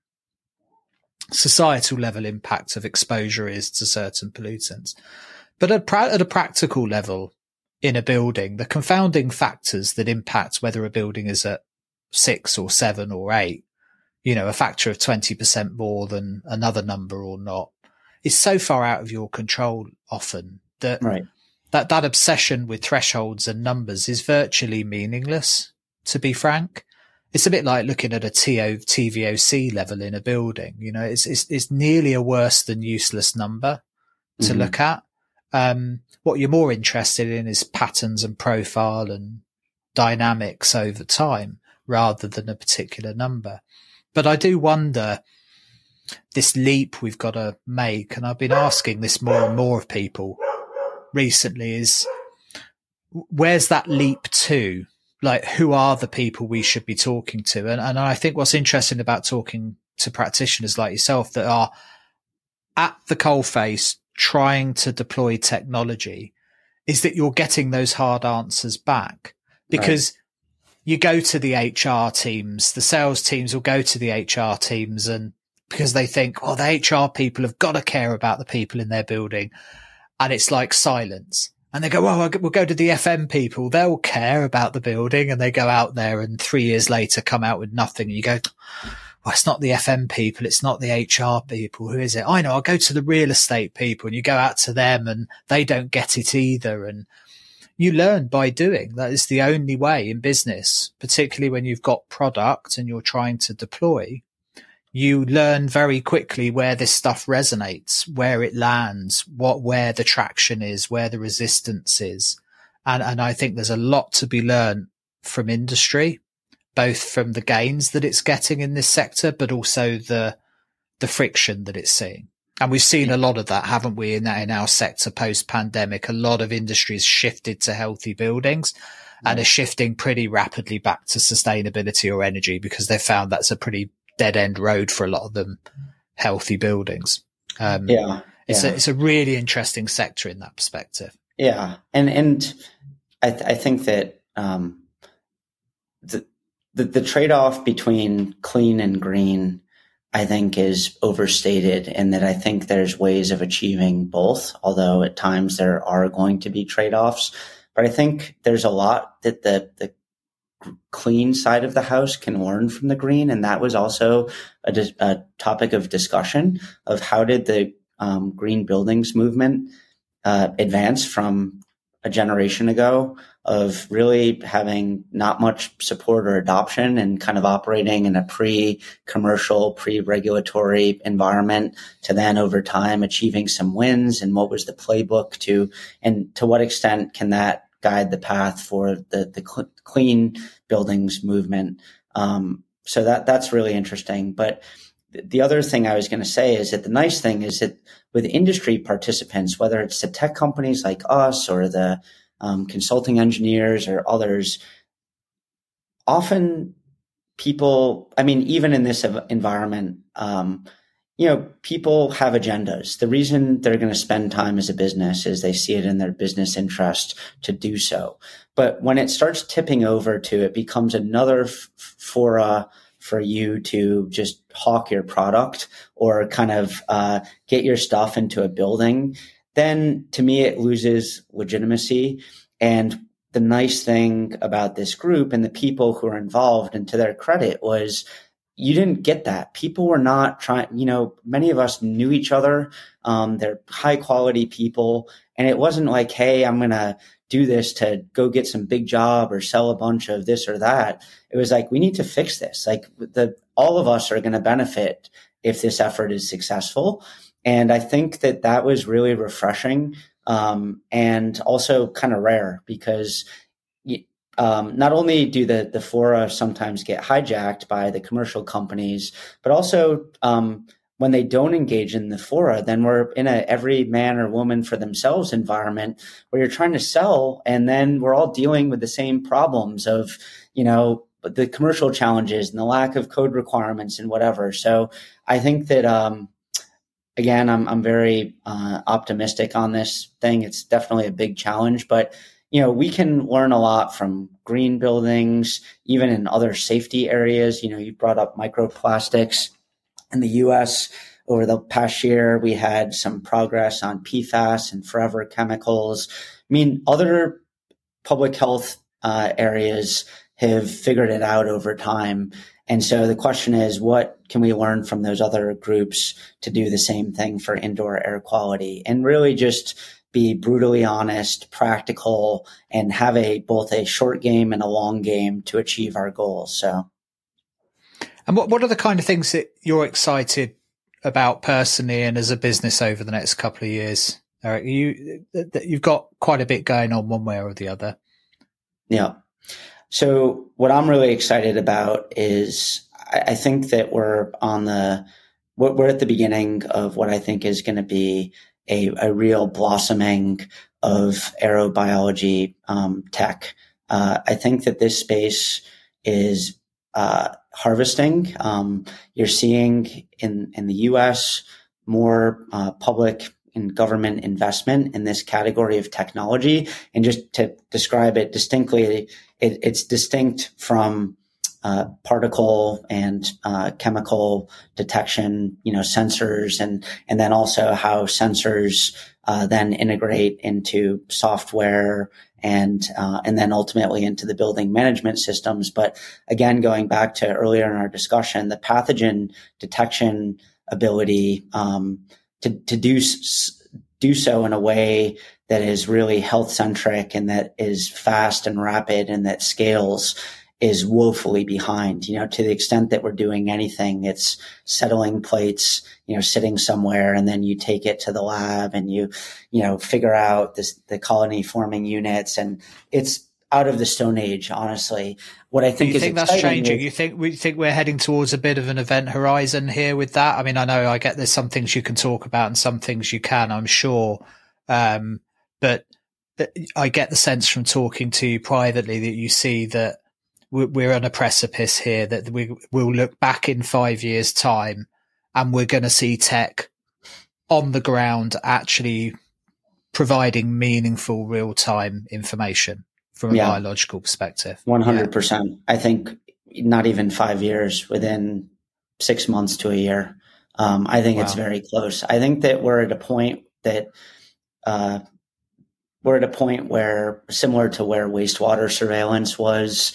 societal level impact of exposure is to certain pollutants. But at, pra- at a practical level in a building, the confounding factors that impact whether a building is at six or seven or eight, you know, a factor of twenty percent more than another number or not, is so far out of your control often that right. that, that obsession with thresholds and numbers is virtually meaningless, to be frank. It's a bit like looking at a T O, T V O C level in a building. You know, it's, it's, it's nearly a worse than useless number to mm-hmm. look at. Um, what you're more interested in is patterns and profile and dynamics over time rather than a particular number. But I do wonder this leap we've got to make, and I've been asking this more and more of people recently, is where's that leap to? Like, who are the people we should be talking to? And, and I think what's interesting about talking to practitioners like yourself that are at the coalface trying to deploy technology is that you're getting those hard answers back, because right. you go to the H R teams, the sales teams will go to the H R teams, and because they think, oh, the H R people have got to care about the people in their building. And it's like silence. And they go, well, we'll go to the F M people. They'll care about the building. And they go out there and three years later come out with nothing. And you go, well, it's not the F M people. It's not the H R people. Who is it? I know. I'll go to the real estate people, and you go out to them and they don't get it either. And you learn by doing. That is the only way in business, particularly when you've got product and you're trying to deploy. You learn very quickly where this stuff resonates, where it lands, what, where the traction is, where the resistance is. And, and I think there's a lot to be learned from industry, both from the gains that it's getting in this sector, but also the, the friction that it's seeing. And we've seen a lot of that, haven't we, in that, in our sector post pandemic. A lot of industries shifted to healthy buildings and are shifting pretty rapidly back to sustainability or energy, because they found that's a pretty dead end road for a lot of them, healthy buildings. Um, yeah, it's yeah. a, it's a really interesting sector in that perspective. Yeah. And, and I, th- I think that, um, the, the, the trade-off between clean and green, I think, is overstated, and that I think there's ways of achieving both, although at times there are going to be trade-offs. But I think there's a lot that the, the clean side of the house can learn from the green. And that was also a, a topic of discussion of how did the um, green buildings movement uh, advance from a generation ago of really having not much support or adoption and kind of operating in a pre-commercial, pre-regulatory environment to then over time achieving some wins, and what was the playbook to, and to what extent can that guide the path for the, the cl- clean buildings movement. Um, so that, that's really interesting. But the other thing I was going to say is that the nice thing is that with industry participants, whether it's the tech companies like us or the um, consulting engineers or others, often people, I mean, even in this environment, um, you know, people have agendas. The reason they're going to spend time as a business is they see it in their business interest to do so. But when it starts tipping over to it becomes another f- fora for you to just hawk your product or kind of uh, get your stuff into a building, then to me it loses legitimacy. And the nice thing about this group and the people who are involved, and to their credit, was you didn't get that. People were not trying, you know, many of us knew each other. Um, they're high quality people. And it wasn't like, hey, I'm going to do this to go get some big job or sell a bunch of this or that. It was like, we need to fix this. Like the, all of us are going to benefit if this effort is successful. And I think that that was really refreshing. Um, and also kind of rare because um, not only do the, the fora sometimes get hijacked by the commercial companies, but also, um, when they don't engage in the fora, then we're in a every man or woman for themselves environment where you're trying to sell, and then we're all dealing with the same problems of, you know, the commercial challenges and the lack of code requirements and whatever. So I think that, um, again, I'm I'm very uh, optimistic on this thing. It's definitely a big challenge, but you know, we can learn a lot from green buildings, even in other safety areas. You know, you brought up microplastics. In the U S over the past year, we had some progress on P FAS and forever chemicals. I mean, other public health uh, areas have figured it out over time. And so the question is, what can we learn from those other groups to do the same thing for indoor air quality? And really just be brutally honest, practical, and have a both a short game and a long game to achieve our goals. So. And what, what are the kind of things that you're excited about personally and as a business over the next couple of years, Eric? You, you've got quite a bit going on one way or the other. Yeah. So what I'm really excited about is I, I think that we're on the, we're at the beginning of what I think is going to be a, a real blossoming of aerobiology um, tech. Uh, I think that this space is uh, harvesting. Um, you're seeing in, in the U S more uh, public and government investment in this category of technology. And just to describe it distinctly, it, it's distinct from uh, particle and uh, chemical detection, you know, sensors, and and then also how sensors uh, then integrate into software and uh, and then ultimately into the building management systems. But again, going back to earlier in our discussion, the pathogen detection ability um, to to do do so in a way that is really health centric and that is fast and rapid and that scales is woefully behind. You know, to the extent that we're doing anything, it's settling plates, you know, sitting somewhere, and then you take it to the lab and you, you know, figure out this, the colony forming units, and it's out of the Stone Age, honestly. What I think Do you is think that's changing? is, you think we think we're heading towards a bit of an event horizon here with that? I mean, I know I get there's some things you can talk about and some things you can, I'm sure. Um, but I get the sense from talking to you privately that you see that we're on a precipice here, that we will look back in five years' time and we're going to see tech on the ground actually providing meaningful real-time information from a yeah. biological perspective. one hundred percent. Yeah. I think not even five years, within six months to a year. Um, I think wow. it's very close. I think that we're at a point that uh, we're at a point where, similar to where wastewater surveillance was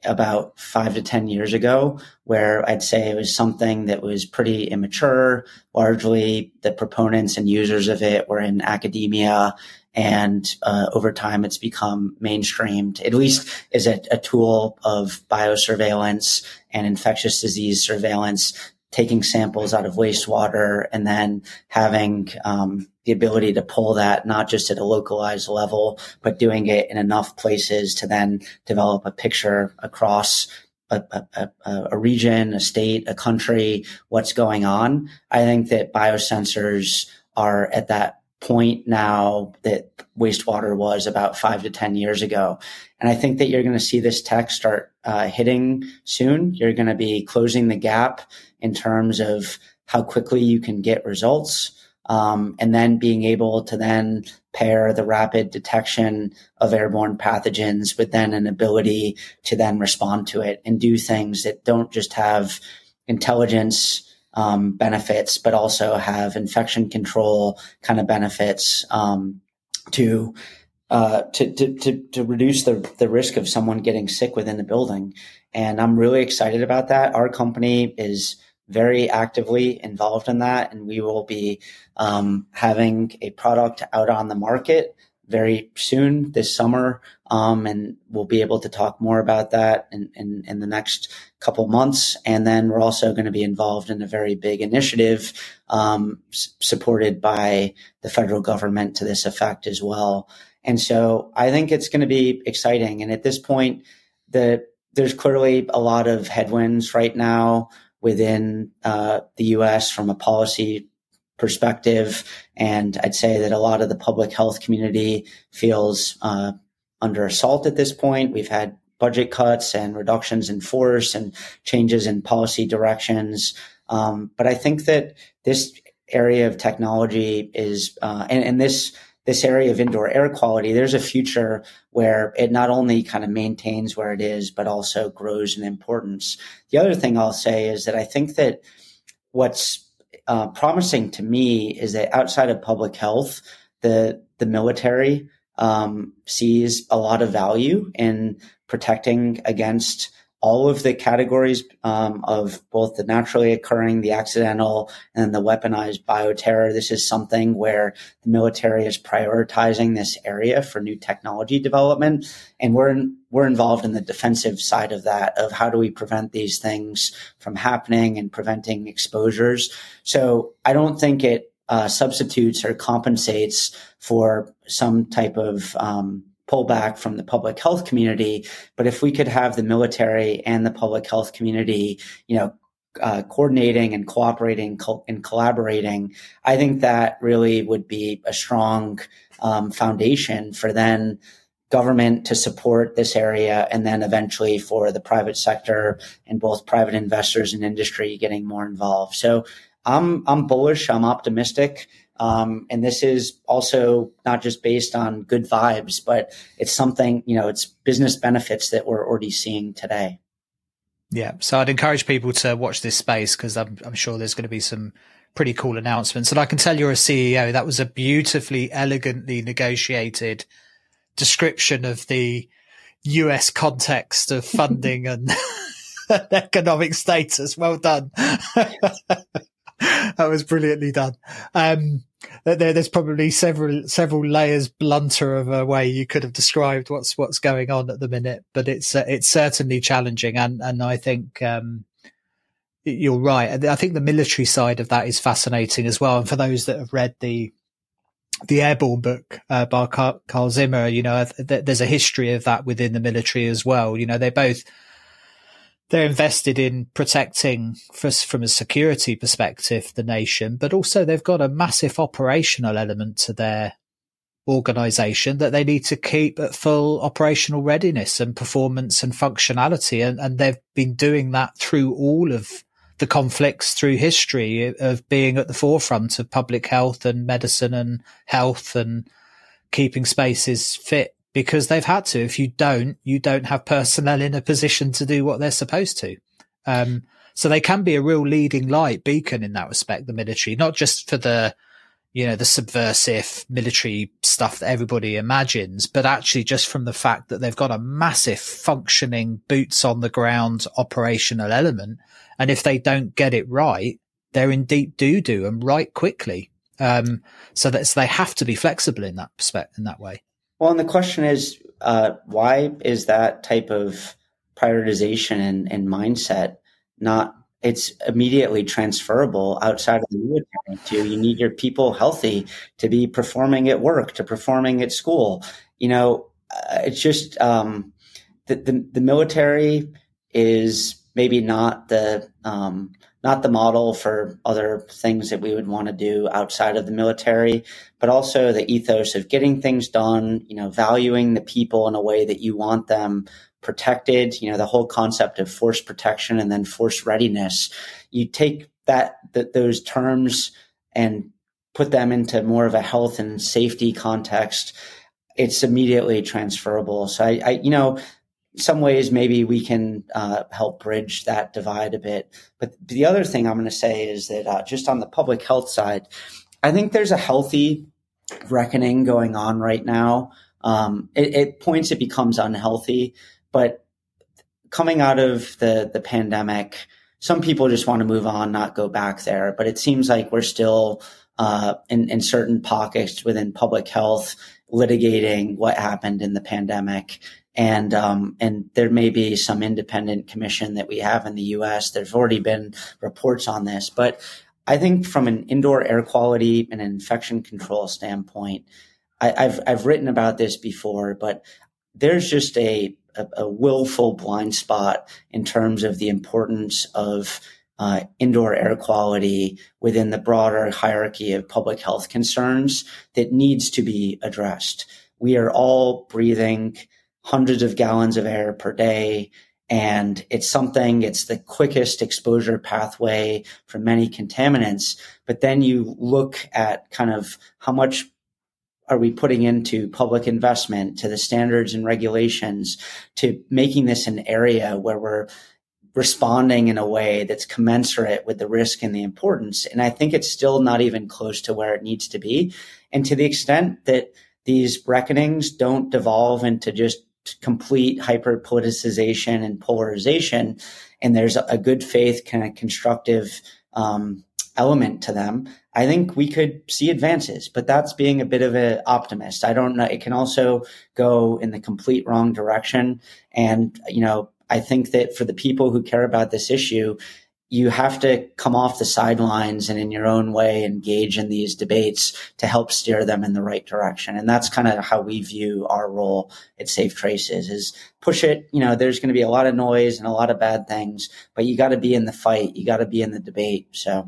about five to ten years ago, where I'd say it was something that was pretty immature. Largely the proponents and users of it were in academia. And uh, over time, it's become mainstreamed, at least as a, a tool of biosurveillance and infectious disease surveillance, taking samples out of wastewater and then having um, the ability to pull that not just at a localized level, but doing it in enough places to then develop a picture across a, a, a region, a state, a country, what's going on. I think that biosensors are at that point now that wastewater was about five to ten years ago. And I think that you're going to see this tech start uh, hitting soon. You're going to be closing the gap in terms of how quickly you can get results, um, and then being able to then pair the rapid detection of airborne pathogens with then an ability to then respond to it and do things that don't just have intelligence Um, benefits, but also have infection control kind of benefits um, to, uh, to to to to reduce the the risk of someone getting sick within the building. And I'm really excited about that. Our company is very actively involved in that, and we will be um, having a product out on the market very soon this summer, um, and we'll be able to talk more about that in, in, in the next couple months. And then we're also going to be involved in a very big initiative um, s- supported by the federal government to this effect as well. And so I think it's going to be exciting. And at this point, the there's clearly a lot of headwinds right now within uh, the U S from a policy perspective. And I'd say that a lot of the public health community feels uh, under assault at this point. We've had budget cuts and reductions in force and changes in policy directions. Um, but I think that this area of technology is, uh, and, and this this area of indoor air quality, there's a future where it not only kind of maintains where it is, but also grows in importance. The other thing I'll say is that I think that what's Uh, promising to me is that outside of public health, the the military um, sees a lot of value in protecting against all of the categories um, of both the naturally occurring, the accidental, and the weaponized bioterror. This is something where the military is prioritizing this area for new technology development, and we're in, we're involved in the defensive side of that, of how do we prevent these things from happening and preventing exposures. So I don't think it uh, substitutes or compensates for some type of um, pullback from the public health community. But if we could have the military and the public health community, you know, uh, coordinating and cooperating co- and collaborating, I think that really would be a strong um, foundation for then government to support this area, and then eventually for the private sector and both private investors and industry getting more involved. So I'm I'm bullish. I'm optimistic. Um, and this is also not just based on good vibes, but it's something, you know, it's business benefits that we're already seeing today. Yeah. So I'd encourage people to watch this space, because I'm, I'm sure there's going to be some pretty cool announcements. And I can tell you're a C E O. That was a beautifully, elegantly negotiated description of the U S context of funding and economic status. Well done. That was brilliantly done. Um, there, there's probably several several layers blunter of a way you could have described what's what's going on at the minute, but it's uh, it's certainly challenging, and and I think um, you're right. I think the military side of that is fascinating as well. And for those that have read the the Airborne book uh, by Carl, Carl Zimmer, you know, th- there's a history of that within the military as well. You know, they both. They're invested in protecting, for, from a security perspective, the nation, but also they've got a massive operational element to their organization that they need to keep at full operational readiness and performance and functionality. And, and they've been doing that through all of the conflicts through history of being at the forefront of public health and medicine and health and keeping spaces fit. Because they've had to. If you don't, you don't have personnel in a position to do what they're supposed to. Um, so they can be a real leading light beacon in that respect, the military, not just for the, you know, the subversive military stuff that everybody imagines, but actually just from the fact that they've got a massive functioning boots on the ground operational element. And if they don't get it right, they're in deep doo-doo and right quickly. Um, so that so they have to be flexible in that perspective, in that way. Well, and the question is, uh, why is that type of prioritization and, and mindset not, it's immediately transferable outside of the military to, you need your people healthy to be performing at work, to performing at school. You know, uh, it's just, um, the, the, the military is maybe not the, um, not the model for other things that we would want to do outside of the military, but also the ethos of getting things done, you know, valuing the people in a way that you want them protected, you know, the whole concept of force protection and then force readiness. You take that, that those terms and put them into more of a health and safety context, it's immediately transferable. So I, I you know, some ways maybe we can uh, help bridge that divide a bit. But the other thing I'm going to say is that uh, just on the public health side, I think there's a healthy reckoning going on right now. Um, it, at points it becomes unhealthy, but coming out of the, the pandemic, some people just want to move on, not go back there. But it seems like we're still uh, in, in certain pockets within public health litigating what happened in the pandemic. And, um, and there may be some independent commission that we have in the U S. There's already been reports on this, but I think from an indoor air quality and infection control standpoint, I, I've, I've written about this before, but there's just a, a, a willful blind spot in terms of the importance of uh, indoor air quality within the broader hierarchy of public health concerns that needs to be addressed. We are all breathing hundreds of gallons of air per day. And it's something, it's the quickest exposure pathway for many contaminants. But then you look at kind of how much are we putting into public investment, to the standards and regulations, to making this an area where we're responding in a way that's commensurate with the risk and the importance. And I think it's still not even close to where it needs to be. And to the extent that these reckonings don't devolve into just complete hyper politicization and polarization, and there's a good faith kind of constructive um, element to them, I think we could see advances. But that's being a bit of an optimist. I don't know. It can also go in the complete wrong direction. And, you know, I think that for the people who care about this issue, you have to come off the sidelines and in your own way engage in these debates to help steer them in the right direction. And that's kind of how we view our role at Safe Traces, is push it. You know, there's going to be a lot of noise and a lot of bad things, but you got to be in the fight. You got to be in the debate. So,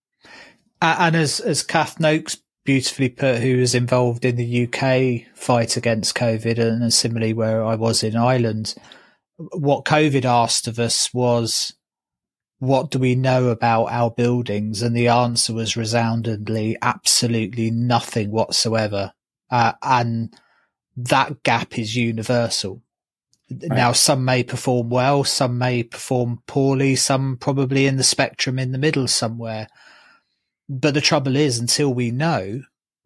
and as, as Kath Noakes beautifully put, who was involved in the U K fight against COVID, and similarly where I was in Ireland, what COVID asked of us was, what do we know about our buildings? And the answer was resoundingly, absolutely nothing whatsoever. Uh, and that gap is universal. Right. Now, some may perform well, some may perform poorly, some probably in the spectrum in the middle somewhere. But the trouble is, until we know,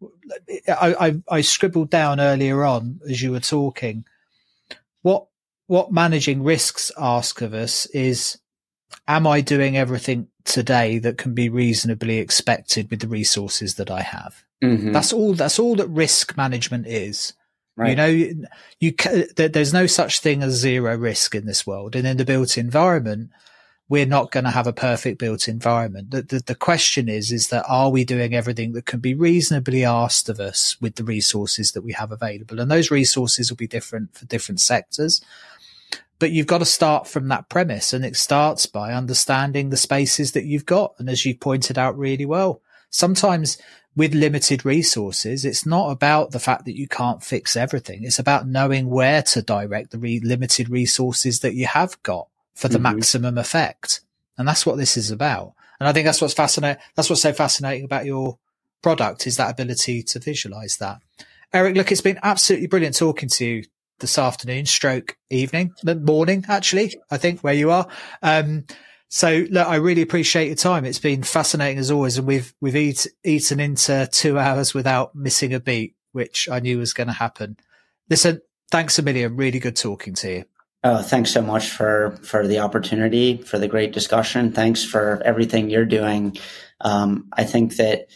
I, I, I scribbled down earlier on as you were talking, what, what managing risks ask of us is, am I doing everything today that can be reasonably expected with the resources that I have? Mm-hmm. That's all, that's all that risk management is. Right. You know, you, you there's no such thing as zero risk in this world. And in the built environment, we're not going to have a perfect built environment. The, the, the question is, is that are we doing everything that can be reasonably asked of us with the resources that we have available? And those resources will be different for different sectors. But you've got to start from that premise, and it starts by understanding the spaces that you've got. And as you pointed out really well, sometimes with limited resources, it's not about the fact that you can't fix everything. It's about knowing where to direct the re- limited resources that you have got for the mm-hmm. maximum effect. And that's what this is about. And I think that's what's fascinating. That's what's so fascinating about your product, is that ability to visualize that. Eric, look, it's been absolutely brilliant talking to you this afternoon, stroke evening, morning, actually, I think, where you are. Um, So look, I really appreciate your time. It's been fascinating as always. And we've, we've eat, eaten into two hours without missing a beat, which I knew was going to happen. Listen, thanks a million. Really good talking to you. Oh, thanks so much for, for the opportunity, for the great discussion. Thanks for everything you're doing. Um, I think that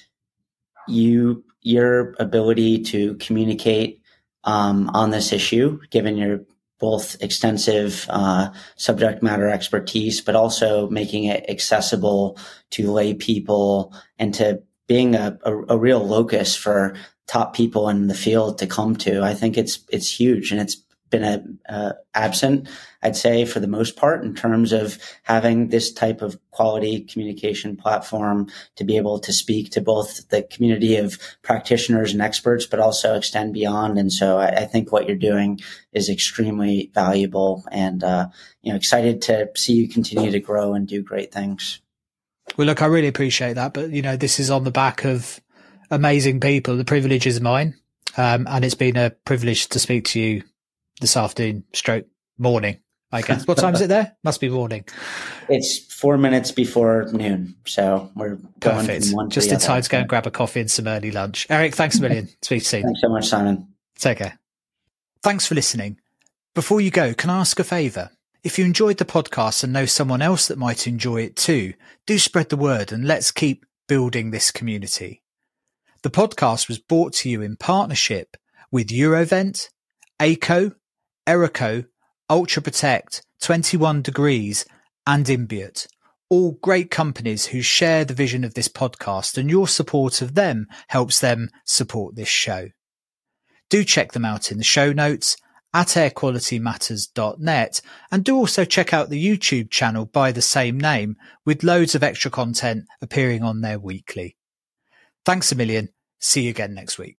you, your ability to communicate, um, on this issue, given your both extensive uh, subject matter expertise, but also making it accessible to lay people and to being a, a, a real locus for top people in the field to come to. I think it's it's huge, and it's been a, uh, absent, I'd say, for the most part, in terms of having this type of quality communication platform to be able to speak to both the community of practitioners and experts, but also extend beyond. And so I, I think what you're doing is extremely valuable, and uh, you know, excited to see you continue to grow and do great things. Well, look, I really appreciate that, but you know, this is on the back of amazing people. The privilege is mine, um, and it's been a privilege to speak to you this afternoon, stroke morning, I guess. What time is it there? Must be morning. It's four minutes before noon. So we're going perfect. From one Just to in the time other. to go and grab a coffee and some early lunch. Eric, thanks a million. Speak soon. Thanks so much, Simon. Take care. Thanks for listening. Before you go, can I ask a favour? If you enjoyed the podcast and know someone else that might enjoy it too, do spread the word and let's keep building this community. The podcast was brought to you in partnership with Eurovent, A C O, Erico, Ultra Protect, twenty-one Degrees and Imbiot, all great companies who share the vision of this podcast, and your support of them helps them support this show. Do check them out in the show notes at air quality matters dot net, and do also check out the YouTube channel by the same name with loads of extra content appearing on there weekly. Thanks a million. See you again next week.